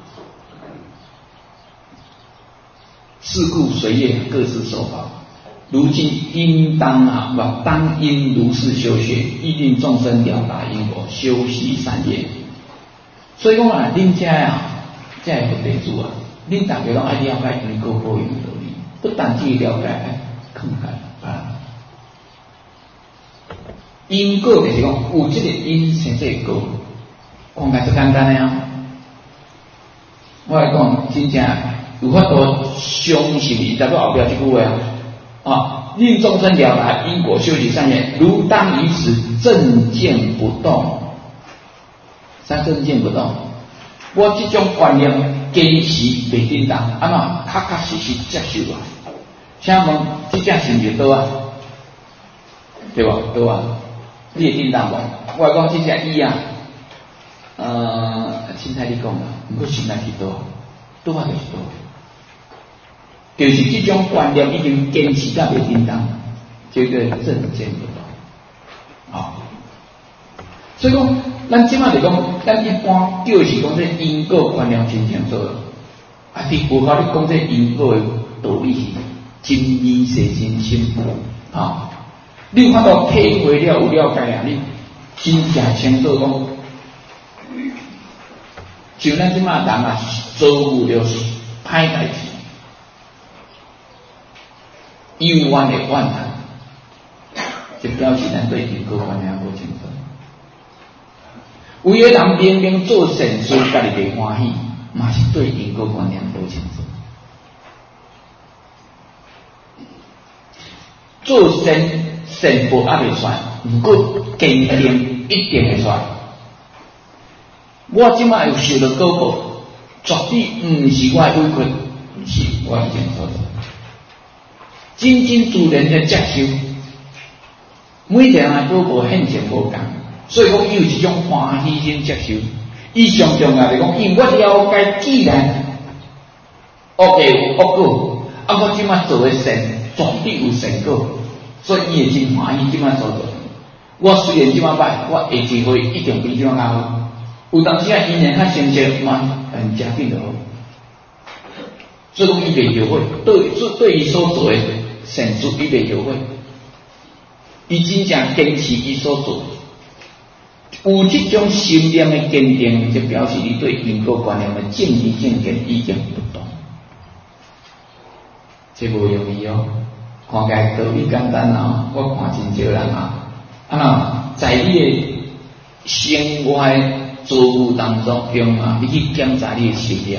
是故随业各自受报。如今应当啊，不当应如是修学，亦令众生了达因果，修习善业。所以讲啊，恁遮啊，遮个佛弟子啊，恁大家拢爱了解因果报应的道理，不但只了解，爱看看啊。因果就是讲有这个因生这个果，讲起最简单的啊。我来讲，真正有法度相信伊，代表后壁这句话啊。啊，令众生了达因果，修习善业，如当于此正见不动。啥正见不动？我这种观念坚持袂颠倒，啊嘛，确确实实接受啊。请问，这只是毋是倒啊？对吧？倒啊，你会颠倒无？我来讲这只伊啊，呃，凊彩你讲啦，毋过实在是倒，倒啊就是倒。就是这种观念已经坚持到袂颠倒，这个正见不动啊。所以讲，咱即马就讲，咱一般就是讲这因果观念真正做啊，伫佛法里讲这因果的道理是真意实真深啊。你有法度体会了有了解啊，你真正清楚讲，像咱即马人啊，做有了歹代志。幽怨的怨恨，就表示咱对因果观念无清楚。有个人明明做善事，家己袂欢喜，嘛是对因果观念无清楚。做善善报还袂算，不过坚定一定会算。我即摆有受到果报，绝对毋是我的委屈，毋是我以前所做。真真自然的接受，每个人的果报现前无共，所以讲伊有一种欢喜心接受。伊上重要的讲，因为我了解，既然恶业有恶果，啊，我即摆做的善，绝对有善果，所以伊会真欢喜即摆所做。我虽然即摆歹，我下一回一定比即摆较好。有当时啊，因缘较成熟嘛，很加紧就好。所以讲伊袂后悔，对对伊所做的善事，伊袂后悔，伊真正坚持伊所做。有这种心念的坚定，就表示你对因果观念的正知正见已经不同。这无容易哦，看起来道理简单啊，我看真少人啊，啊，在你的生活作务当中用啊，你去检查你的心念。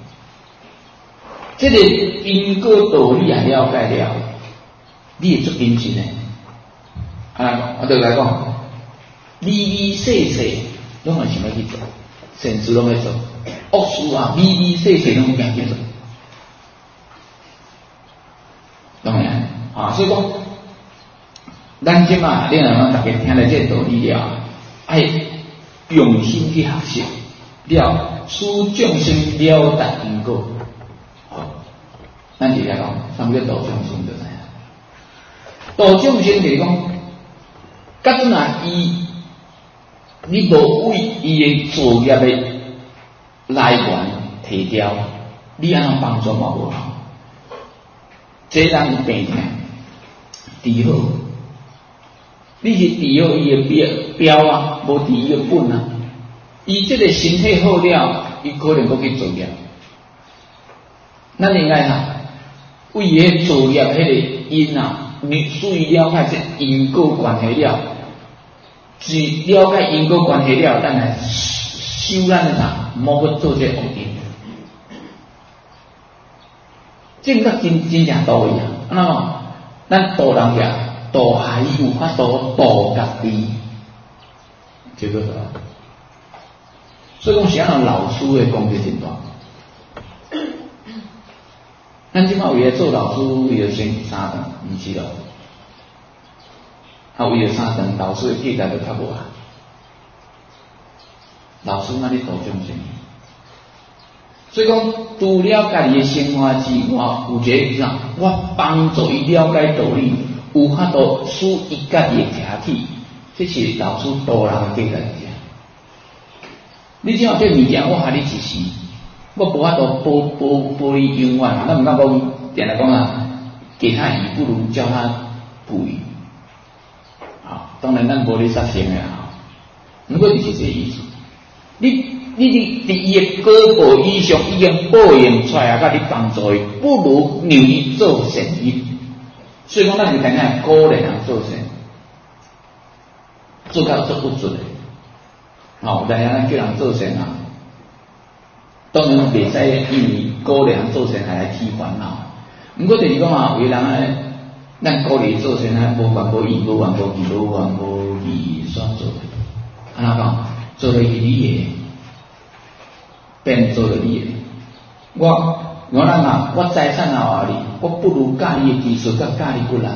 这个因果道理也了解了，你会做认真的。啊，我就来讲，利利细细拢会想要去做，善事拢要做，恶事啊，利利细细拢惊去做。当然啊，所以讲，咱即嘛，你若大家听了这个道理了，爱用心去学习，了使众生了达因果。咱就来讲，什么叫度众生？就知影。度众生就是讲，甲阵啊，伊你无为伊的作业的来源提掉，你安怎帮助嘛无好？这人有病痛，治好， 你是治好伊的标标啊，无治伊的本啊。伊这个身体好了，伊可能搁去做业。咱应该哈，为迄做业迄个因啊，你注意了解这因果关系了，只了解因果关系了，咱来修咱的啥，莫去做这恶因。正觉真真正道理啊！那么，咱度人呀，度还有法度度家己，这个是吧？所以讲，是按老师的功德真大。咱即摆为了做老师，为了先三顿，唔是咯？啊，为了三顿，老师的价值就较无啊。老师那里度众生，所以讲，除了家己的生活之外，有一个啥？我帮助伊了解道理，有法度使伊家己的客体，这是老师度人的价值。你只要这物件，我喊你一时，我无法度保保保你永远，咱唔敢讲，定来讲啊，给他鱼不如教他捕鱼。啊，当然咱无咧杀生嘅啊，不过就是这意思。你你你伫伊嘅果报以上已经报应出来啊，甲你帮助伊，不如让伊做善业。所以讲，咱就等下鼓励人做善，做到做不准的。哦，但是咱叫人做善啊，当然袂使因为鼓励人做善还来起烦恼。不过就是讲啊，为人咧，咱鼓励做善啊，无缘无义，无缘无义，无缘无义所做的。安怎讲？做了你的，变做了你的。我我人啊，我财产啊里，我不如教你的技术，甲教你骨力。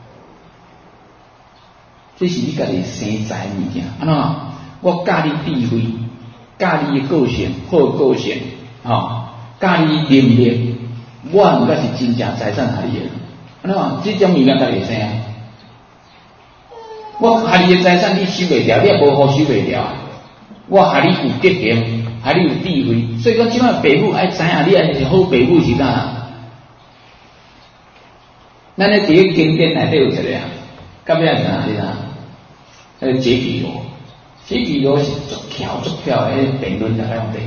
这是你家己生财物件，安怎讲？我教你智慧，教你的个性，好个性，吼、哦，教你能力，我毋该是真正财产害你的，安怎讲？这种物件家己会生啊？我害你的财产你收袂掉，你也无好收袂掉。我害你有德行，害你有智慧，所以讲即摆父母爱知影，你爱是好父母是干？咱咧伫个经典内底有一个啊，甲尾啊是哪？你哪？迄个解题罗。解题罗是足巧足巧的，迄辩论大家用对，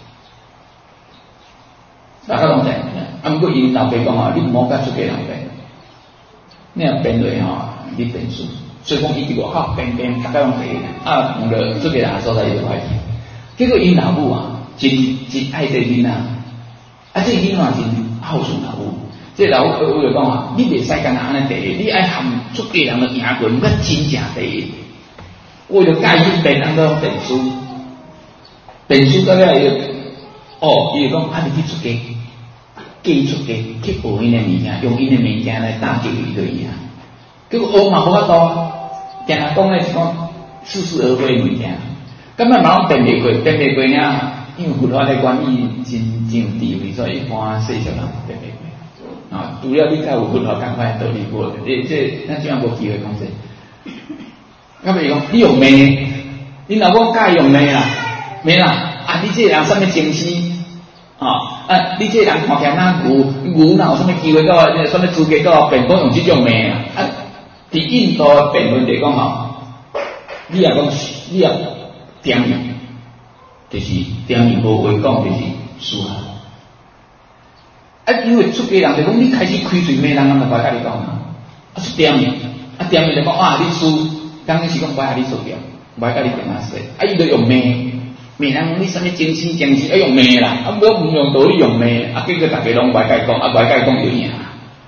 大家拢知。啊，不过因老爸讲啊，你唔好甲出家人辩，你若辩落吼，你辩输。所以讲伊伫外口辩辩，大家拢对，啊，用了出家人所在伊就坏去。结果因老母啊，真真爱这囡仔，啊，这囡仔真孝顺老母。这老母我就讲啊，你袂使干那安尼第一，你爱含出家人的赢过，毋甲真正第一。为了教伊辩，咱都用辩书，辩书到了伊就，哦，伊就讲啊，你去出家，寄出家去学因的物件，用因的物件来打击伊就赢。结果学嘛无法度，定下讲咧是讲似是而非物件，根本嘛辩袂过，辩袂过呢，因为佛法的管伊真真有智慧，所以一般世俗人辩袂过。啊，除了你较有佛法赶快道理过，这这咱怎样无机会讲这？咁咪讲，你用骂，你老公介用骂啦，骂啦，啊！你这个人什么精神？啊！啊！你这个人看起来哪牛牛哪有什么机会到什么资格到辩论用这种骂啊？啊！伫印度的辩论嚟讲吼，你也讲，你也点名，就是点名无话讲，就是输啊！啊！因为出家人就讲，你开始开嘴骂人，人就怪甲你讲啊，啊是点名，啊点名就讲啊你输。当然是讲不爱你做掉，不爱甲你讲啊说，啊伊就用骂，骂人你什么精神精神，要用骂啦，啊不唔用道理用骂，啊结果大家拢不爱甲讲，啊不爱甲讲就赢。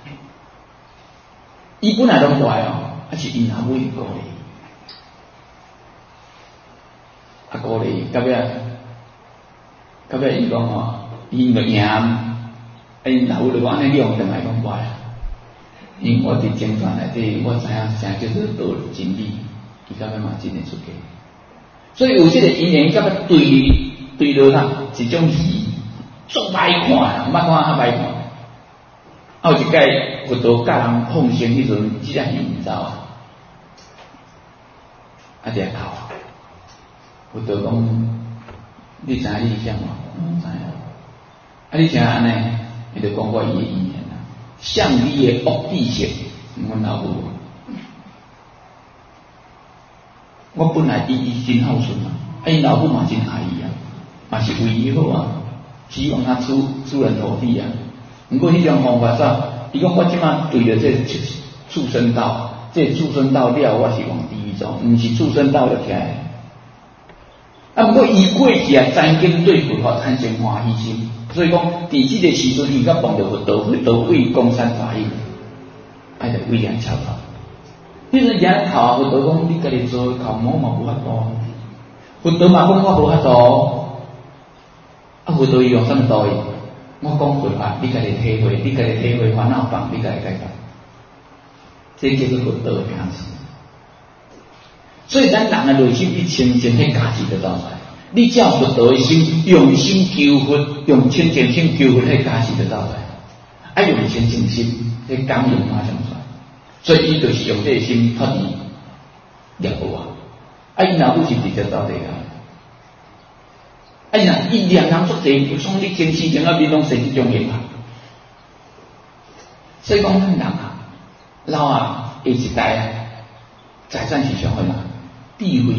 伊本来拢不爱哦，啊是因阿母伊鼓励，啊鼓励，到尾啊，到尾伊讲吼，伊就赢，啊因阿母就讲安尼，你用等来讲不爱，因我伫经传内底，我知影啥叫做道真理。伊到尾嘛真会出家，所以有些个因缘，到尾对对落啦，一种戏足歹看啊，毋捌看较歹看。啊有一届佛陀教人放生迄阵，即只戏毋知啊，啊掠头，佛陀讲，你知影你是啥无？毋知影。啊你知影安尼，伊就讲我伊的因缘啦，像你的恶知识，阮老母。 我本来伊伊真孝顺嘛，啊伊老母嘛真爱伊啊，嘛是为伊好啊，希望他出出人头地啊。不过迄种方法啥？伊讲我即马对着这畜生道，这畜生道了，我是往地狱走，毋是畜生道就起来。啊，不过伊过去啊，曾经对佛法产生欢喜心，所以讲伫即个时阵，伊甲碰到佛道，佛道为江山法印，爱着为人超头。你说人头啊，佛道讲你家己做，靠我嘛无法度。佛道嘛讲我无法度，啊，佛道伊用什么道理？我讲佛法，你家己体会，你家己体会烦恼放，你家己解决，这叫做佛道的样子。所以咱人的内心一清净，迄价值就走出来。你照佛道的心，用心求佛，用清净心求佛，迄价值就走出来。啊，用清净心，迄感应马上出来。所以伊就是用这个心脱离业报啊。啊，伊若不是直接走地啊。啊，伊若伊两人做地，有从你前世前后你拢是这种业啊。所以讲咱人啊，老啊，下一代啊，财产是上好啦。智慧、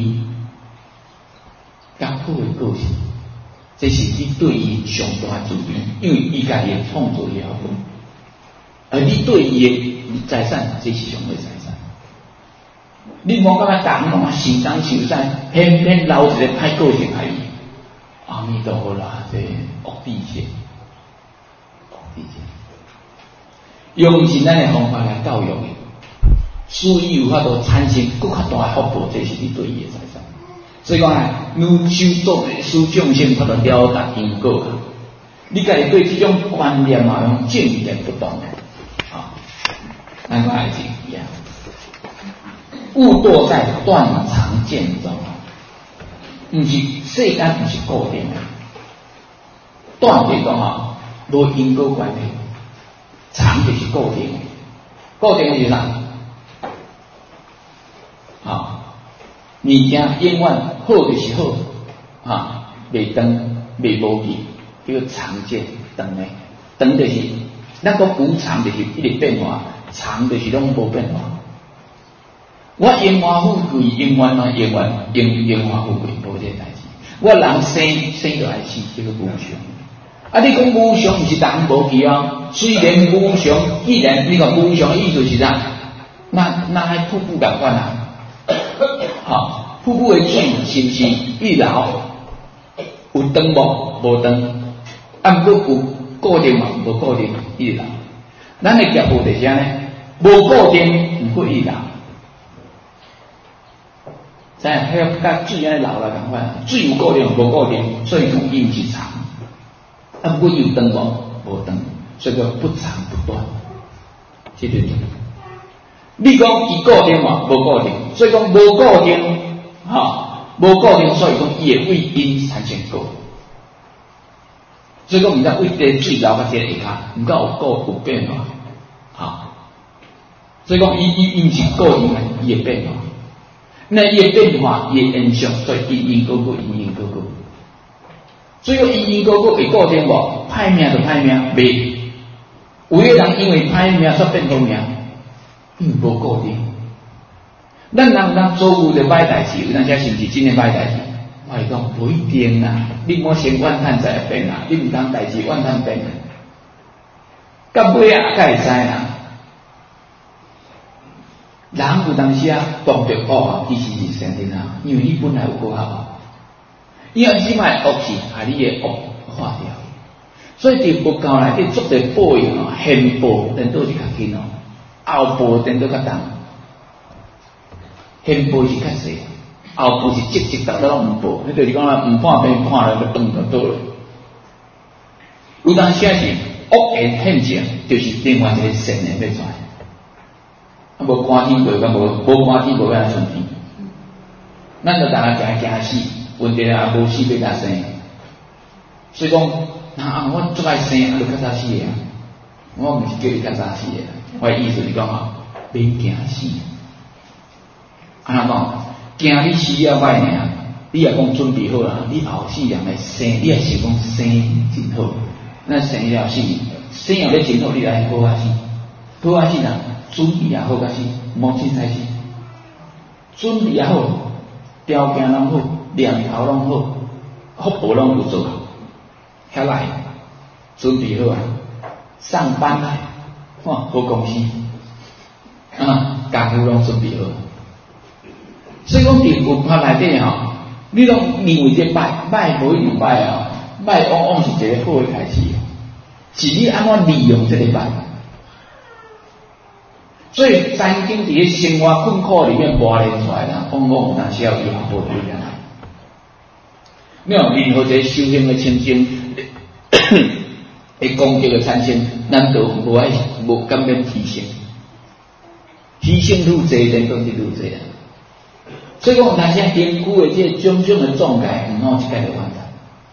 艰苦的个性，这是你对伊上大的自尊，因为伊家己创造也好分，而你对伊的财产，这是上好财产。你莫感觉人拢啊心肠受善，偏偏留一个歹个性来伊。阿弥陀佛啦，这恶地界，恶地界，用尽咱的方法来教育伊。使伊有法度产生更较大的福报，这是你对伊的财产。所以讲啊，愈修作的使众生法度了达因果啊。你家己对这种观念啊，用见解不同的啊，咱讲爱情一样，勿堕在断常见中。毋是世间毋是固定的，断就是讲啊，无因果关系，常就是固定的，固定的是啥？啊，物件永远好就是好，啊，袂长袂无记，叫做常见长的，长就是咱讲无常就是一直变化，常就是拢无变化。我荣华富贵，永远啊，永远荣荣华富贵无这代志。我人生生就爱死，叫做无常。啊，你讲无常，毋是人无去啊。虽然无常，既然你讲无常的意思是啥？那那还瀑布共款啊？好，瀑布的水是毋是一流？有长无？无长。啊，毋过有固定嘛？无固定，一流。咱的脚步就是安尼，无固定，毋过一流。在还要甲水安尼流来共款，水有固定无固定，所以讲伊毋是长。啊，不过有长无？无长，所以叫不长不断，这就是。你讲伊固定嘛，无固定，所以讲无固定，哈、哦，无固定，所以讲伊会为因产生果。所以讲，毋知为地水流到这个下骹，毋过有果有变化，哈、哦。所以讲，伊伊伊毋是固定的，伊会变化。那伊的变化，伊的影响，所以因因果果，因因果果。所以讲因因果果会固定无？歹命就歹命，袂。有个人因为歹命煞变好命。因为无固定，咱人咱做有着歹代志，有当时是毋是真诶歹代志？我是讲不一定啦，你莫先怨叹才会变啦，你毋当代志怨叹变，到尾啊才会知啦。人有当时啊当着恶啊，其实是善的啊，因为你本来有过恶，因为即摆恶是害你诶恶化掉，所以伫佛教内底做者报应哦，现报等都是较紧哦。后报等都较重，现报是较细，后报是积积达达拢毋报，你就是讲啦，毋判病判了就断就倒了。有当时是恶缘现前，就是另外一个善缘要出来。啊，无赶天过，甲无无赶天过，要顺天。咱就大家行行死，问题啊无死要甲生。所以讲，那我做爱生，啊就较早死的啊。我毋是叫你较早死的。我的意思是讲啊，免惊死。安怎讲？惊你死了歹尔，你也讲准备好啦，你后世人来生，你也是讲生真好。咱生了死，生了咧真好，你来好啊死，好啊死啦，准备也好甲死，莫凊彩死。准备也好， 条件拢好，念头拢好，福报拢有做好，遐来准备好啊，上班来，哇，好公司啊，家伙拢准备好。所以讲伫佛法内底吼，你拢认为这歹歹无一定歹啊，歹往往是一个好的开始，是你安怎利用这个歹。所以曾经伫生活困苦里面磨练出来的，往往有当时要有效果不一样。没有任何一个修行的情境，会攻击的产生，咱都无爱无甘愿提升，提升愈济，人讲是愈济啊。所以讲，有当时啊，坚固的这种种的障碍，唔好一概就完成。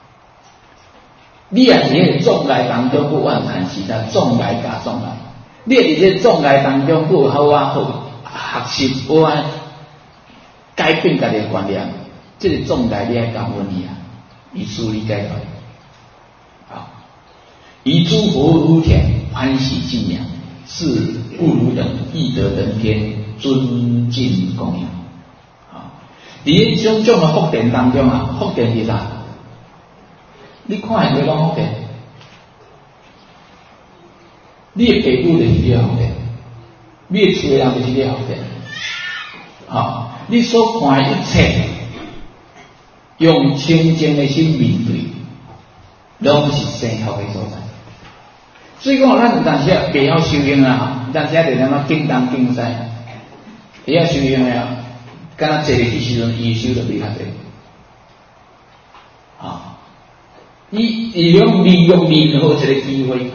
你也是喺个障碍当中不完成时，但障碍加障碍。你伫这障碍当中，不好啊好学习，好啊改变家己的观念。这个障碍你爱感恩伊啊，以处理解决。好，以诸佛如田，欢喜敬仰，是不如等易得人天，尊敬供养。好，伫种种的福田当中啊，福田是啥？你看会讲福田？你的爸母就是你的福田，你的厝的人就是你的福田。好，你所看的一切，用清净的心面对，拢是生福的所在。所以讲，咱有当时啊，袂晓修行啊，有当时啊，就点啊竞东竞西，会晓修行的啊，敢若坐入去时阵，伊修得比较济。啊，伊利用利用任何一个机会。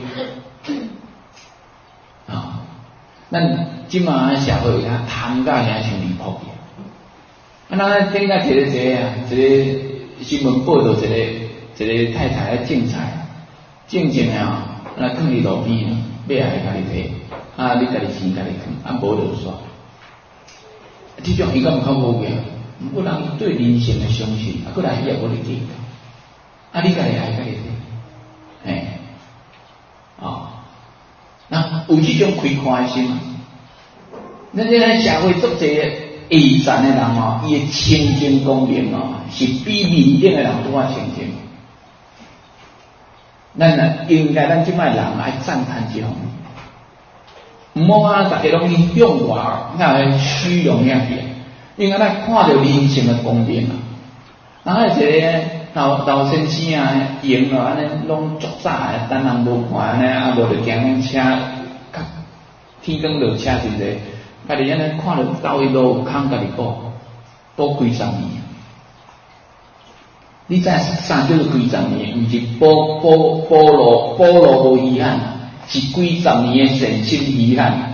咱即马社会啊，贪甲遐像离谱嘅。啊，咱顶下一个一个啊，一个新闻报道一个一个太太咧种菜，种种啊，那放伫路边啊，尾仔会家己摕，啊，你家己钱家己放，啊，无就煞。即种伊敢毋较无嘅，毋过人对人性嘅相信，啊，过来伊也无理解，啊，你家己爱家己摕，嘿，哦。那有这种开阔的心，咱这个社会足侪伪善的人哦，伊的清净光明哦，是比面顶的人更加清净。咱啊，应该咱即摆人来赞叹这方面，唔好啊，大家拢去向外，那虚荣遐去，应该咱看到人性的光明啊。然后一个老老先生啊，用了安尼拢足早的，等人无看安尼，啊无就惊车，天光落车真济，家己安尼看到到位路有空，家己补补几十年。你知啥叫做几十年？毋是补补补路补路无遗憾，是几十年的善心遗憾。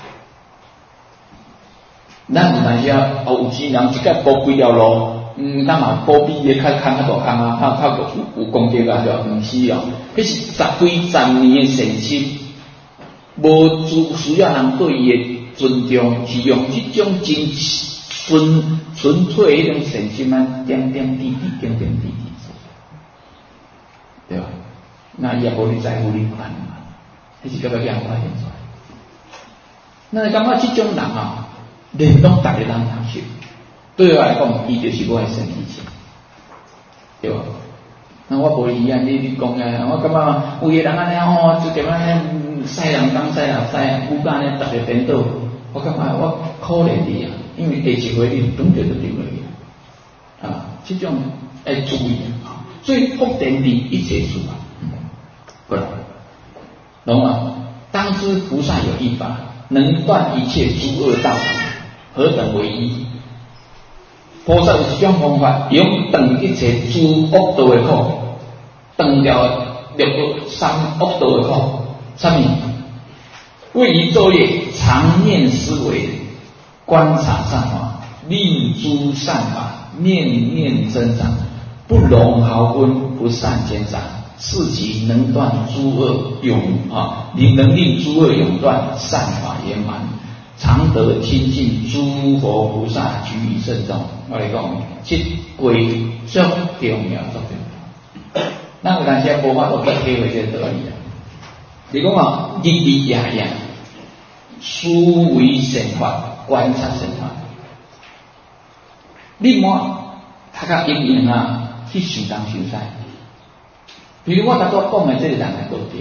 咱有当时啊，有钱人一届补几条路。嗯，咱嘛保庇的较较较大空啊，较较有有功德啊，就毋是哦。迄是十几十年的善心，无需需要人对伊的尊重，是用这种真纯纯粹迄种善心啊，点点滴滴，点点滴滴做，对吧？那伊也无你在乎你看嘛，迄是叫做量化现出来。那感觉这种人啊，连拢逐个人读书。对我来讲，伊就是我的生理性，对吧？那我无伊安尼你讲啊，我感觉有个人安尼哦，就点安尼西人东西人西，骨架呢逐个颠倒，我感觉我可怜你啊，因为第一回你当着就丢落去啊，这种要注意啊。所以福田里一切处啊，过来，懂吗？当知菩萨有一法，能断一切诸恶道，何等为一？菩萨有一种方法，用断一切诸恶道的苦，断掉六恶三恶道的苦。什么？为于昼夜常念思维，观察善法，令诸善法念念增长，不容毫分，不善减少，是即能断诸恶永啊，能令诸恶永断，善法圆满。常得亲近诸佛菩萨，居于圣众。我来讲，这归足重要，足重要。咱有当时无法度去体会这个道理啊。你讲啊，日日夜夜思维善法，观察善法， 你莫较较应用啊去想东想西。比如我头拄讲的这个人的道德，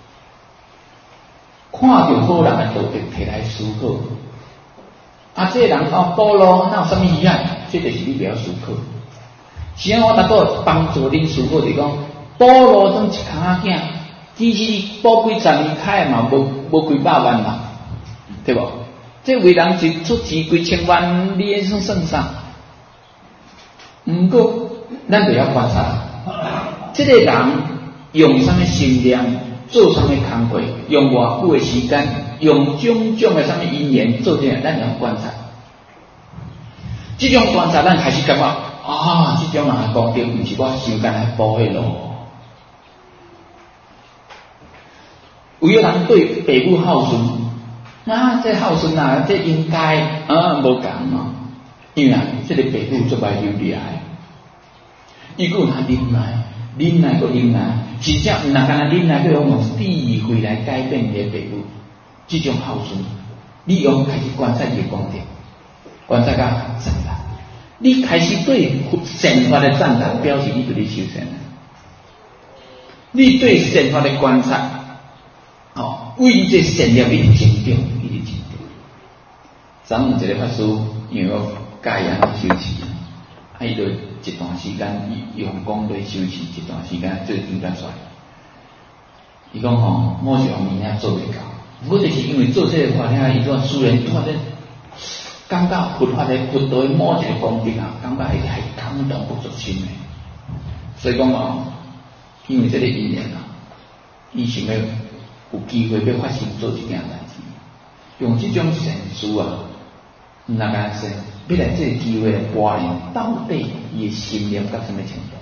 看到好人的道德摕来思考，啊，这个人哦堕落，哪有什么遗憾？这就是你不要思考。是啊，我头拄帮助恁思考，就是讲堕落算一骹仔囝，其实保几十年开嘛，无无几百万嘛，对无？这为人一出钱几千万，你算算啥？毋过，咱就要观察，这个人用什么心念，做什么工作，用偌久的时间，用种种的什么因缘做这样，咱要观察。这种观察，咱开始感觉啊，这种人的功德，不是我想干来补的咯。有个人对父母孝顺，啊，这孝顺啊，这应该啊，无共啊。因为啊，这个父母做歹有厉害，伊佫有他忍耐，忍耐佫忍耐，真正毋那干那忍耐，佫用用智慧来改变你的父母。这种孝顺，你用开始观察你的功德，观察到赞叹，你开始对善法的赞叹，表示你对你修善。你对善法的观察，哦，为这善业一直成长，一直成长。昨昏一个法师，因为我教伊安怎修持，啊，伊就一段时间用功来修持，一段时间做真较帅。伊讲吼，某一方面也做袂到，我就是因为做这个法咧，伊讲私人突然感觉佛法的佛道的某一个功德啊，感觉伊还感动不足心的。所以讲哦，因为这个因缘啊，伊想要有机会要发生做一件代志，用这种善事啊，毋那干善，要来这个机会来磨练到底伊的心念到什么程度。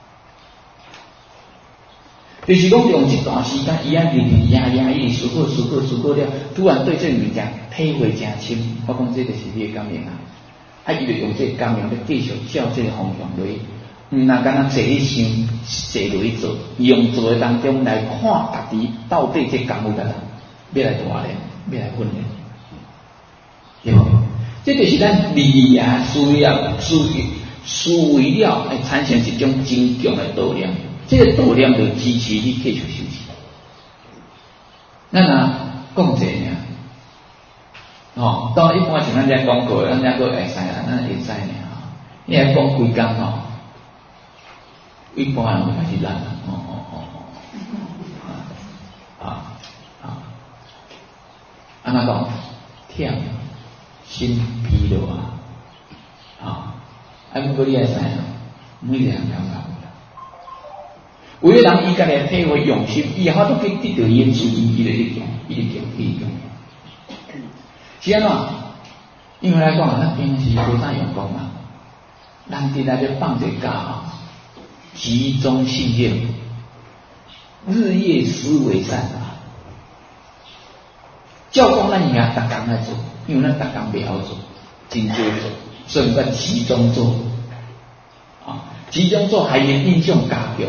就是讲用一段时间，伊啊日日夜夜一直思考思考思考了，突然对这个物件体会真深。我讲这就是你的感应啊！啊，伊就用这个感应来继续照这个方向来，毋那干那坐咧想，坐落去做，用做的当中来看家己到底这感有干哪，要来锻炼，要来训练，对无？这就是咱利啊、需要、思思维了，会产生一种真强的道量。这个道量就支持你继续修持。咱啊讲这尔，哦，当然一般像咱遮讲过，咱遮个会使啦，咱会使尔。你来讲几工吼，一般人就开始懒啦，哦哦哦哦，啊啊，安怎讲？忝，心疲劳啊，啊，啊，不过你会使啦，每个人感觉。有个人伊家己体会用心，伊好都可以得到伊的注意，伊就一强，一直强，一直强。是安怎？因为来讲，咱平时无啥用功嘛，咱伫内底放一个假，集中信念，日夜思维善啊。照讲咱也逐工来做，因为咱逐工袂晓做，真少做，所以咱集中做啊，集中做还能印象加强。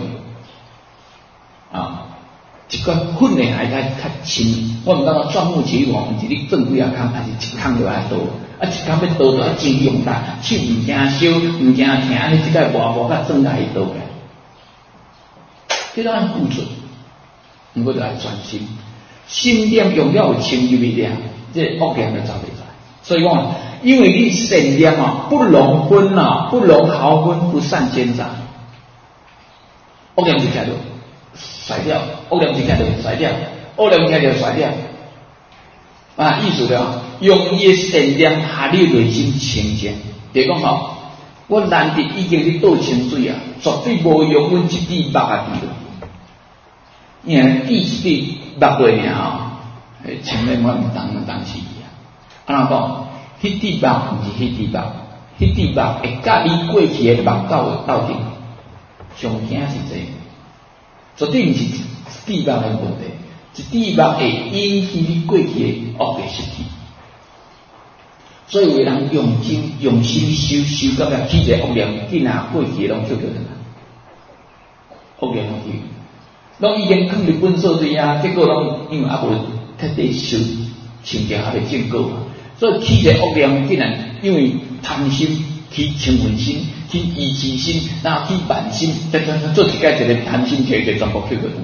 啊，一个训练还较较深，我毋当讲钻木取火，毋是你转几啊空，还是一空就来倒，啊一空要倒就要真用力，手毋惊烧，毋惊疼，安尼即个磨磨甲转来倒来，这种付出，毋过就要专心，心念用了有清入去了，这恶念就走袂出来。所以讲，因为你善念啊，不容分啊，不容毫分，不善奸杂，恶念就起来了。甩掉，恶念一看就甩掉，恶念一看就甩掉。啊，意思了，用伊的善念下你内心清净。就讲吼，我难得已经去倒清水啊，绝对无用阮一滴目啊滴落。因为滴一滴目过尔啊，清咧我毋当毋当时啊。安怎讲？迄滴目毋是迄滴目，迄滴目会甲你过去的目斗斗阵，上惊是这。绝对毋是地目的问题，是地目会引起你过去的恶的习气。所以有人用心用心修修到了起一个恶念，紧啊过去拢叫叫啥？恶念拢去，拢已经放入本所对啊，结果拢因为也无彻底修清净，还未正果嘛，所以起一个恶念，竟然因为贪心去清净心，去意志心，然后去慢心，等等等，做一个一个贪心摕摕全部吸过来。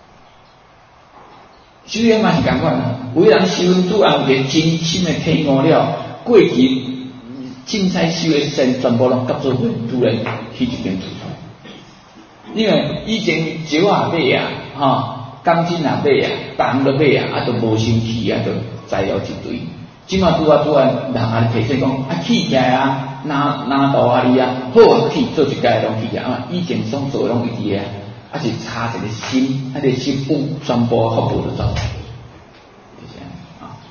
修炼嘛是同款啊，有人修拄啊有个真心的体悟了，过去凊彩修的善，全部拢夹做伙，突然去一边吐出来。因为以前石啊买啊，吼。钢筋也买啊，重都买啊，啊都无生气啊，都材料一堆。即马拄啊拄啊，人啊提醒讲啊起起来啊，哪哪道啊哩啊，好啊起做一家拢起啊，以前所做拢一啲啊，啊是差一个心，啊个心不全部服务就走。就是啊。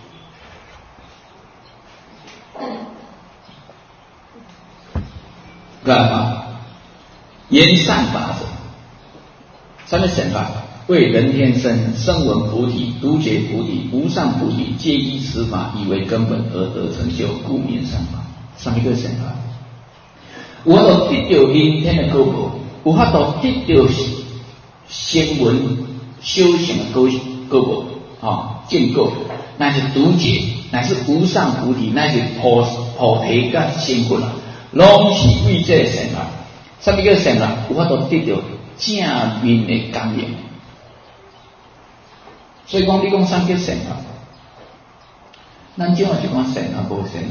干嘛？言善法者，什么善法？为人天生，声闻菩提、独觉菩提、无上菩提，皆依此法以为根本而得成就，故名善法。什么叫善法？有法度得到人天的果报，有法度得到声闻修行的果果报啊，见果，那是独觉，乃是无上菩提，乃是菩菩提甲仙佛啊，拢是为这善法。什么叫善法？有法度得到正面的感应。所以讲，你讲三叫善法，咱即下就讲善啊，无善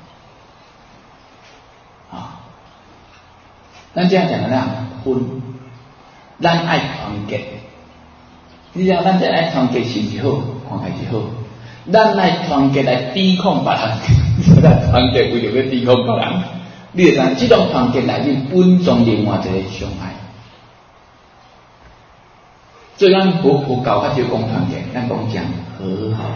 啊。咱这样讲的啦，分，咱爱团结。你讲咱这爱团结是是好，看起是好。咱爱团结来抵抗别人，咱团结为了要抵抗别人。你会知，这种团结来去稳重另外一个伤害。所以咱佛佛教较少讲团结，咱讲讲和好，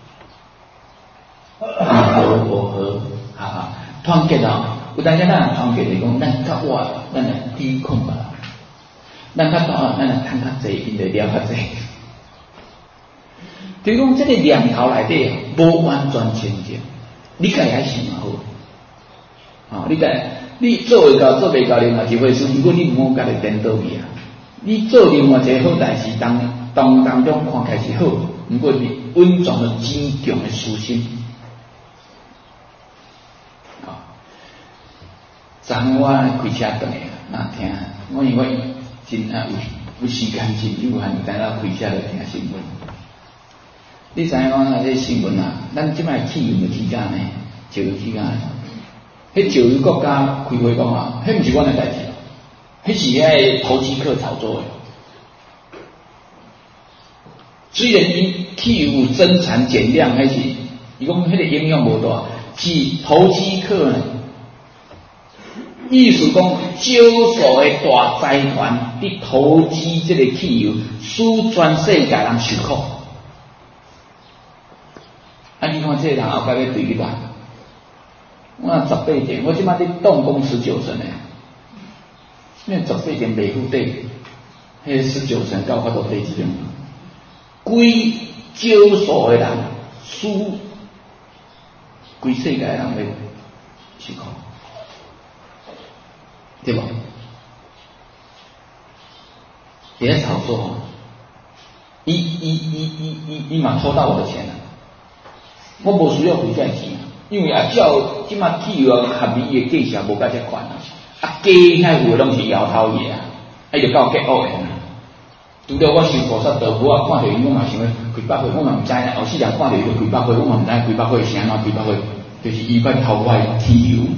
和和和，哈哈，团结啊！有当时咱团结来讲，咱较活，咱来抵抗别人，咱较大，咱来趁较济，因来了较济。就是讲，这个念头内底无完全清净，你家还想好，啊，你家你做会到做袂到，另外一回事。如果你唔好家己颠倒去啊。你做另外一个好代志，当当当中看起来是好，不过你稳重的坚强的私心。啊，昨昏我开车回来，那听我因为真啊有有时间真有限，等下开车来听新闻。你知影讲那些新闻啊？咱即摆汽油的起价呢，石油起价呢，迄石油国家开会讲啊，迄毋是阮的代志。迄是迄投机客炒作的，虽然因汽油增产减量，还是伊讲迄个影响无大，是投机客呢，意思讲少数的大财团伫投资这个汽油，使全世界人受苦。啊，你看这个人后摆要对几大？我十八点，我即摆伫动工十九层诶。因为十八点袂付底，迄个十九层到法度底即种，规少数的人输，规世界的人要受苦，对吧？别炒作，伊伊伊伊伊伊嘛抽到我的钱了，我无需要回这钱，因为啊照即马汽油合理的计价无甲遮悬啊。啊，加遐有拢是摇头嘢啊，啊就到结恶嘅。除了我修菩萨道，我看到伊，我嘛想要几百岁，我嘛唔知啦。后世人看到伊就几百岁，我嘛唔知几百岁是安怎几百岁，就是伊捌偷我汽油，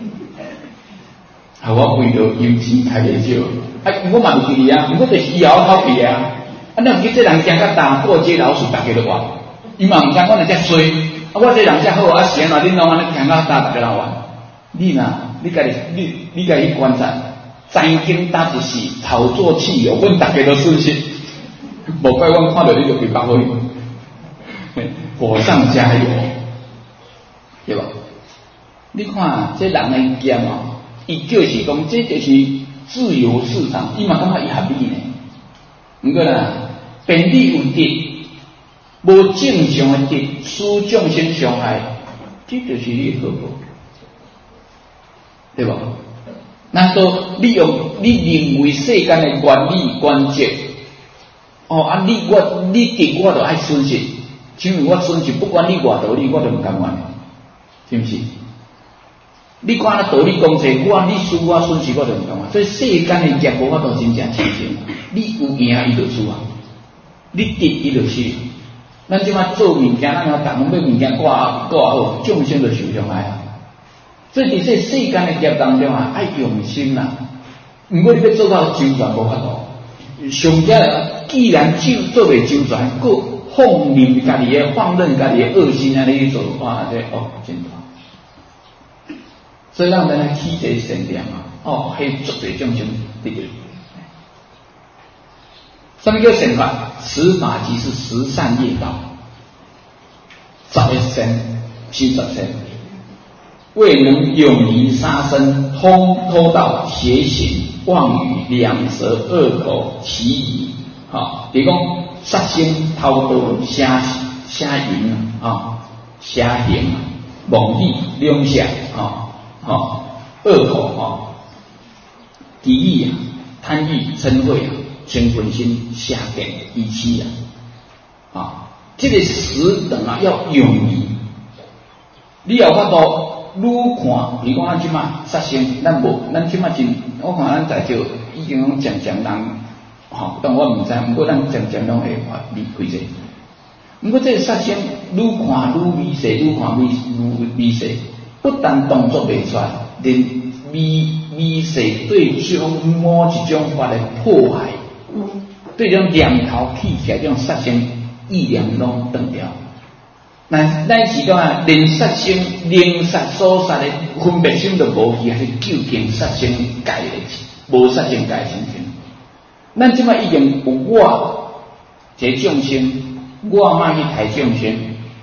啊我为了油钱开袂少，啊我嘛唔记啊，我就是摇头去啊。啊那唔记这人行较重，过街老鼠大家都玩，伊嘛唔知我人遮衰，啊我这人遮好，啊是安怎恁拢安尼行较重，大家人玩，你呐？你家己，你你家己观察，曾经搭不是炒作汽油，阮大家都损失，无怪阮看到你就几百岁，火上加油，对吧？你看这人的剑哦，伊就是讲，这就是自由市场，伊嘛感觉伊合理呢。毋过啦，便利有得，无正常的得，使众生伤害，这就是你的好报。对吧？难道你用你认为世间的原理原则，哦啊你我你得我就爱损失，因为我损失不管你偌道理，我都唔甘愿，是不是？ 你看那道理讲者，我你输我损失我就唔同啊。所以世间的业无法度真正清净，你有赢伊就输啊，你得伊就失。咱即摆做物件，咱要逐项要物件挂挂好，众生就受伤害啊。所以伫这世间的业当中啊，爱用心啦。毋过你要做到周全无法度。上家既然就做袂周全，佫放任家己的放任家己的恶心安尼去做，哇，这哦真大。所以让咱来起这善念啊，哦，迄足侪众生得到。什么叫善法？十法即是十善业道，十个善是十善，未能永离杀生、通偷盗、邪行、妄语、两舌、恶口、绮语，啊，比如讲杀生、偷盗、邪邪淫啊、邪行、妄语、两舌啊。哦，恶口哦，敌意啊，贪欲、嗔恚啊，全本心、下根、遗弃啊，啊，这个十等啊要永离。你有法度愈看，比如讲咱即马杀生，咱无，咱即马真，我看咱在座已经讲渐渐人，吼、哦，但我毋知，毋过咱渐渐拢会发离开者。毋过这个杀生愈看愈微细，愈看愈愈微细。不但动作袂出来，连微微细对种某一种法的破坏，对这种念头起起来，这种杀生意念拢断掉。那咱是讲啊，连杀生、连杀所杀的分别心都无去，还是究竟杀生改的，无杀生改心情。咱即摆已经有我这众生，我卖去害众生，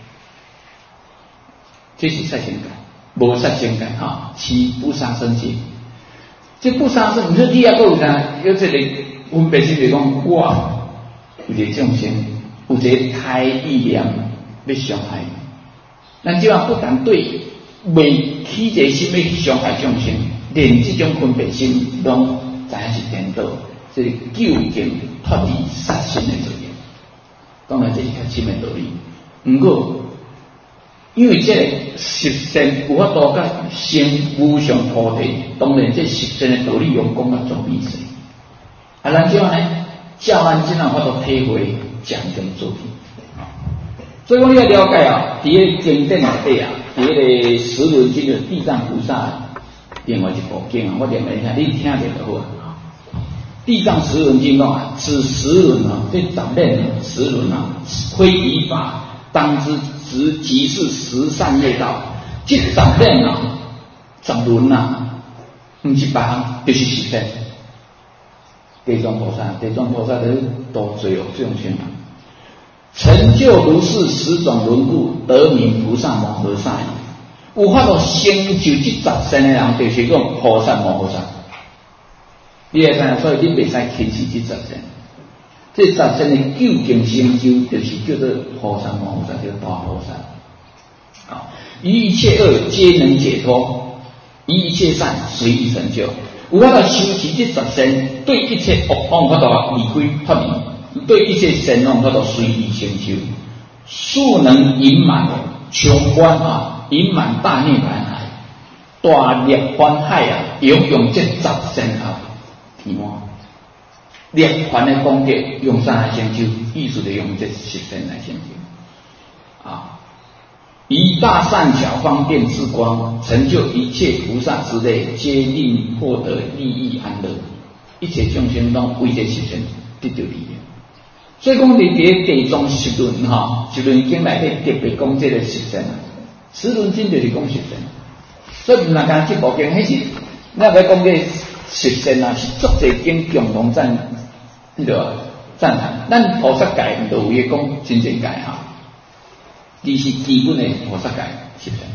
这是杀生改。无杀生界哈，其不杀生界。这不杀生，你说你也够啥？有这个分别心就讲，我有一个众生，有一个歹意念要伤害。咱即话不但对未起一个心要伤害众生，连这种分别心拢知影是颠倒，这是究竟脱离杀生的作用。当然这是较深的道理，不过。因为这个实践有法度甲生无上菩提，当然这实践的道理用讲啊足微细。啊，咱即话呢，教咱怎样法度体会讲经做题。所以我要了解啊，伫个经典内底啊，伫个十轮经的地藏菩萨另外一部经啊，我念一下，你听下就好啊。地藏十轮经讲啊，此十轮啊，这长练十轮啊，非依法。当知直即是十善业道，这十念啊，十轮啊，唔是别项，就是实践。地藏菩萨，地藏菩萨就是多罪恶众生啊，成就如是十种轮故，得名菩萨摩诃萨。有法度成就这十善的人，就是讲菩萨摩诃萨。你会知影，所以你袂使轻视这十善。这十善的究竟成就，就是叫做菩萨摩诃萨，叫大菩萨。啊，于一切恶皆能解脱，于一切善随意成就。有法度修持这十善，对一切恶法度离开脱离，对一切善法法度随意成就，速能圆满穷观啊，圆满大涅槃海，大涅槃海啊，永用这十善啊，填满。涅槃的功德用啥来成就？意思就用这十善来成就啊！以大善巧方便智光，成就一切菩萨之类，皆令获得利益安乐。一切众生都为这十善得到利益。所以讲，你伫地藏十轮哈，十轮经内底特别讲这个十善啊，十轮经就是讲十善。所以唔能讲这部经，迄是咱要讲这十善啊，是足侪经共同赞。对吧？赞叹，咱菩萨界唔就有嘢讲真正界哈，这是基本的菩萨界实相，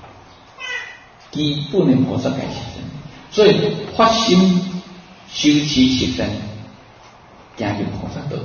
基本的菩萨界实相。所以发心修持实相，行入菩萨道。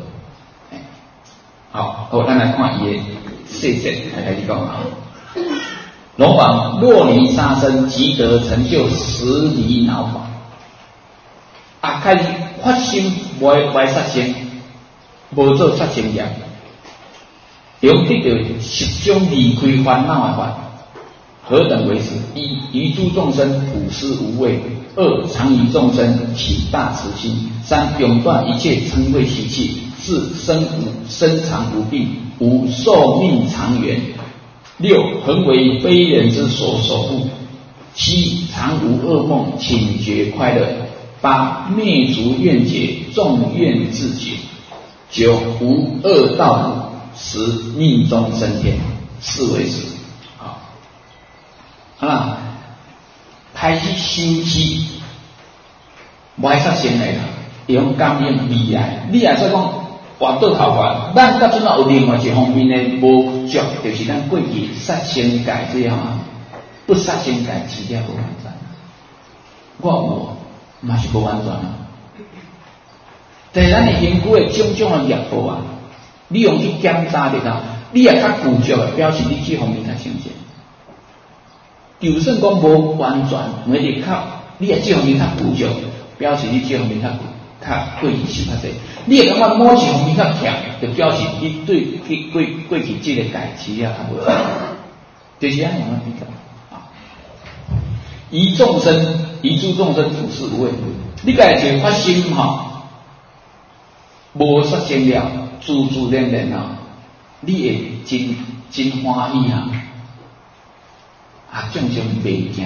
好，好，咱来看伊的细节，来开始讲啊。龙王若离杀生，即得成就十离恼法。啊，开始发心袂袂杀生，无做杀生业，用得到十种离开烦恼的法。 何等为实？一、于诸众生普施无畏；二、常于众生起大慈心；三、永断一切嗔恚习气；四、身无身长无病，五、寿命长远；六、恒为非人之所守护；七、常无噩梦，请觉快乐；八、灭除怨结，众怨自解；九、无恶道路；十、命中升天。四为实。好，好啦，开始修持，无爱煞先来啦，用感应未来。你也说讲换倒头发，咱甲阵啊有另外一方面的无足，就是咱过去杀生戒这样啊，不杀生戒持了无完全。我有，嘛是无完全啊。但咱的身躯的种种的业报啊，你用去检查的啦。你也较固着的，表示你这方面较清净。就算讲无完全，每日较，你也这方面较固着，表示你这方面较较过去受较济。你也感觉某一方面较强，就表示你对过过过去这个戒持啊较无，就是安样比较啊。以众生，以诸众生普施无畏，你家就发心哈，无杀生了，自自然然啊。你会真真欢喜啊！啊，众生袂惊呀，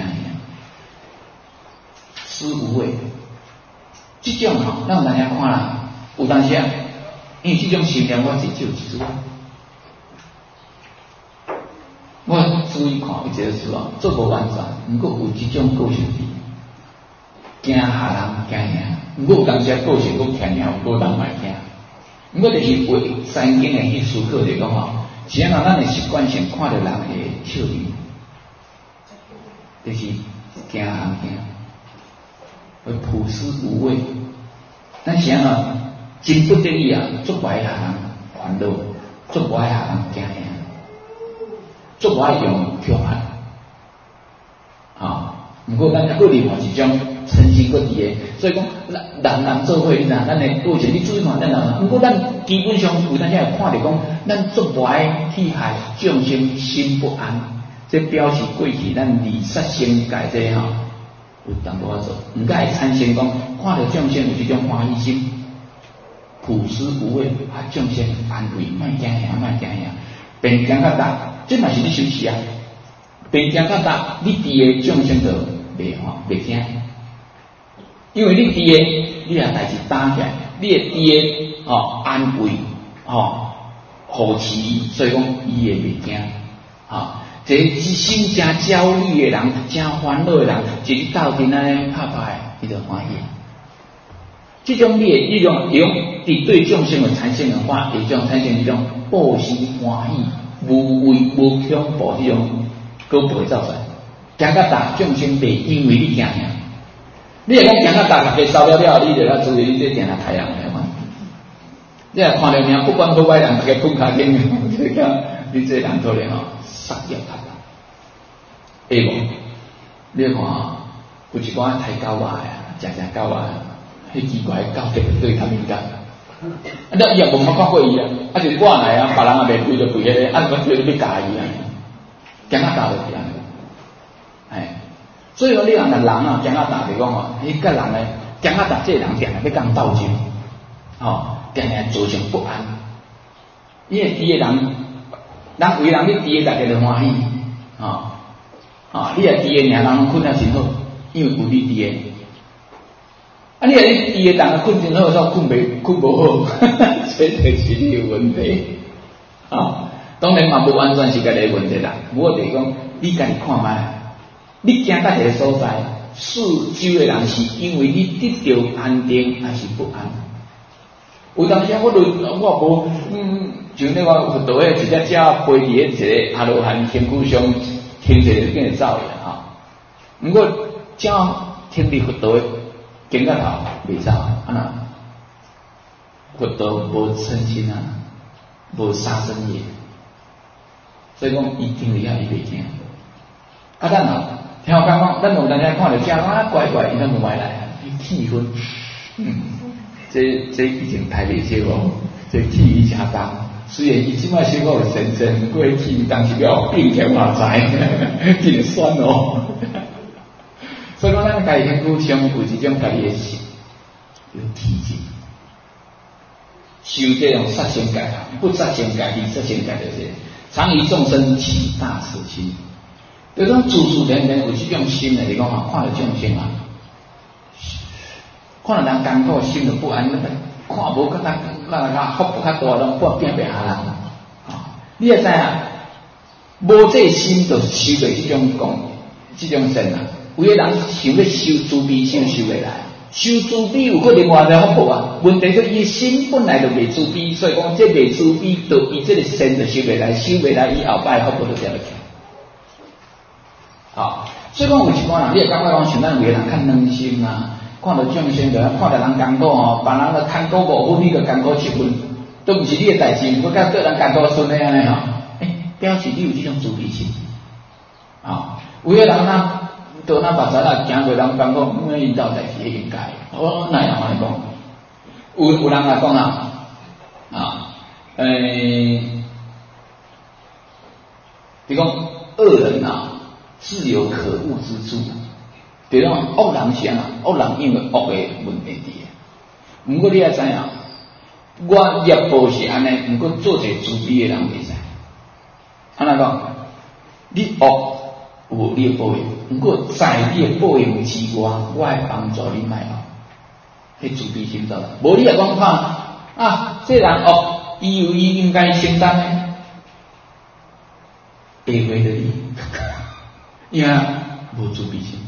施无畏，这种吼，咱大家看啦，有当时啊，因为这种心念我是只有一次，我注意看一个事啊，做无完全，不过有这种个性伫，惊下人惊赢，不过有当时个性佫强硬，无人买惊。不过就是为三经的去思考来讲吼，是安怎咱的习惯性看到人会笑面，就是惊人惊，会普施无畏。咱是安怎真不得已啊，做不爱下人烦恼，做不爱下人惊赢，做不爱用强悍。啊，不过咱个另外一种诚心个伫个，所以讲人人做伙，你知，咱的过程你注意看，咱人，不过咱基本上有当时会看着讲，咱做不爱去害众生心不安，这表示过去咱离杀生戒这吼有淡薄仔做，唔该会产生讲，看着众生有这种欢喜心，普施无畏，啊众生安慰，莫惊吓，莫惊吓，边讲较大，这嘛是你修持啊，边讲较大，你伫个众生就袂吼袂惊。因为你伫个，你也代志打起来，你会伫个吼安慰吼扶持，所以讲伊会袂惊吼。这一心真焦虑的人，真烦恼的人，一斗阵安尼拍拍，伊就欢喜。这种你的这种用伫对众生的产生的话，会种产生一种报喜欢喜、无畏无恐怖这种果不会造出来。行较大，众生袂因为你惊吓。你若讲行到大家烧了了，你就要注意你这定下太阳来嘛。你若看到命不管好歹人，大家困卡紧，你讲你这人可能吼杀业太大，会无？你看吼，有一寡太狗仔啊，食食狗仔，迄奇怪狗对对他敏感。啊，你也无冇看过伊啊，啊就是我来啊，别人也袂规就规迄个，啊，我对你要教伊啊，行到大就这样。哎。所以讲，你人人啊，行到大嚟讲吼，迄个人咧，行到大，这个人定定要讲斗争，吼，定定造成不安。因为第个人，人为人你第个大家就欢喜，吼，吼，你若第个尔人困了真好，因为有你第个。啊，你若你第个人困真好，煞困袂困无好，这就是你的问题。啊，当然嘛，不完全是家己的问题啦。不过就是讲，你家己看卖。你行到一个所在，四周的人是因为你得到安定还是不安？有当时我都我无嗯，像那个佛道的一只只飞伫一个阿罗汉天空上，停者就跟着走的哈。不过只停伫佛道的经到头袂走，啊那佛道无嗔心啊，无杀生业，所以讲伊停伫遐伊袂惊。啊，咱啊。听我讲讲，咱有当时看到这啊怪怪，伊咱唔爱来，气氛，嗯，这这已经太厉害了，这气氛真重， 虽然伊即摆小可有神神，不过伊当时了并且嘛知，真酸哦。所以讲，咱家己身躯上有一种家己的性，有体质，修这种杀生戒啊，不杀生戒，离杀生戒就是常于众生起大慈心。就讲自自然然有这种心的，你讲嘛，看到众生啊，看到人艰苦，心就不安，那个看无较较那个福报较大，拢半变变下人啊。你也知啊，无这心就修袂这种功，这种善啊。有个人想要修慈悲心，修袂来。修慈悲有个另外一个福报啊，问题是伊心本来就袂慈悲，所以讲这袂慈悲，就伊这个善就修袂来，修袂来，伊后摆福报就掉落去。啊，所以讲有一寡人，你会感觉讲像咱有个人较软心啊，看到众生就看到人艰苦哦，别人个艰苦五分，你就艰苦七分，都毋是你的代志，不过甲对人艰苦顺的安尼吼，诶，表示你有这种慈悲心。啊，有个人呐。到那把咱啦，行过人讲讲，因为因兜代志是应该。我哪样安尼讲？有有人来讲啊，啊，诶，比如讲恶人啊，自有可恶之处。比如讲恶人是啊，恶人因为恶的问题伫。不过你也知影，我业报是安尼，不过做一个慈悲的人袂使。安怎讲？你恶。有你的报应，不过在你的报应之外，我会帮助你卖哦。迄慈悲心到，无你也讲看啊，这人恶，伊有伊应该承担的，会回的你，因为无慈悲心。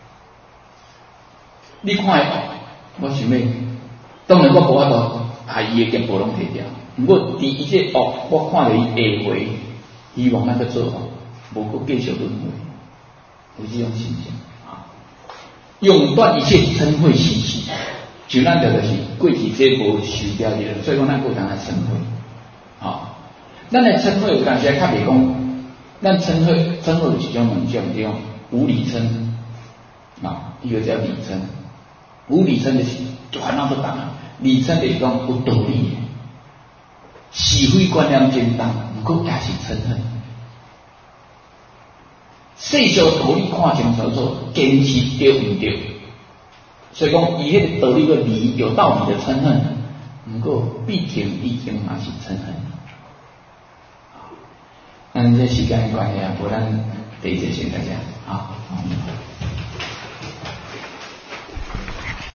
你看恶，我想要，当然我无法度把伊的业报拢摕掉，不过第一这恶，我看到伊会回，希望咱个做好，无搁继续轮回。有这种心情啊，永断一切嗔恚习气，就咱着就是过去这无修掉的，所以讲咱过当来嗔恚啊。咱的嗔恚有当时较袂讲，咱嗔恚嗔恚有一种两种，叫无理嗔啊，一个叫理嗔。无理嗔就是烦恼不重啊，理嗔就是讲有道理的，是非观念真重，不过也是嗔恨。细小道理看清楚楚，坚持对唔对？所以讲，伊迄个道理个理有道理的嗔恨，不过毕竟已经嘛是嗔恨。咱这时间关系啊，不然第一节先大家好。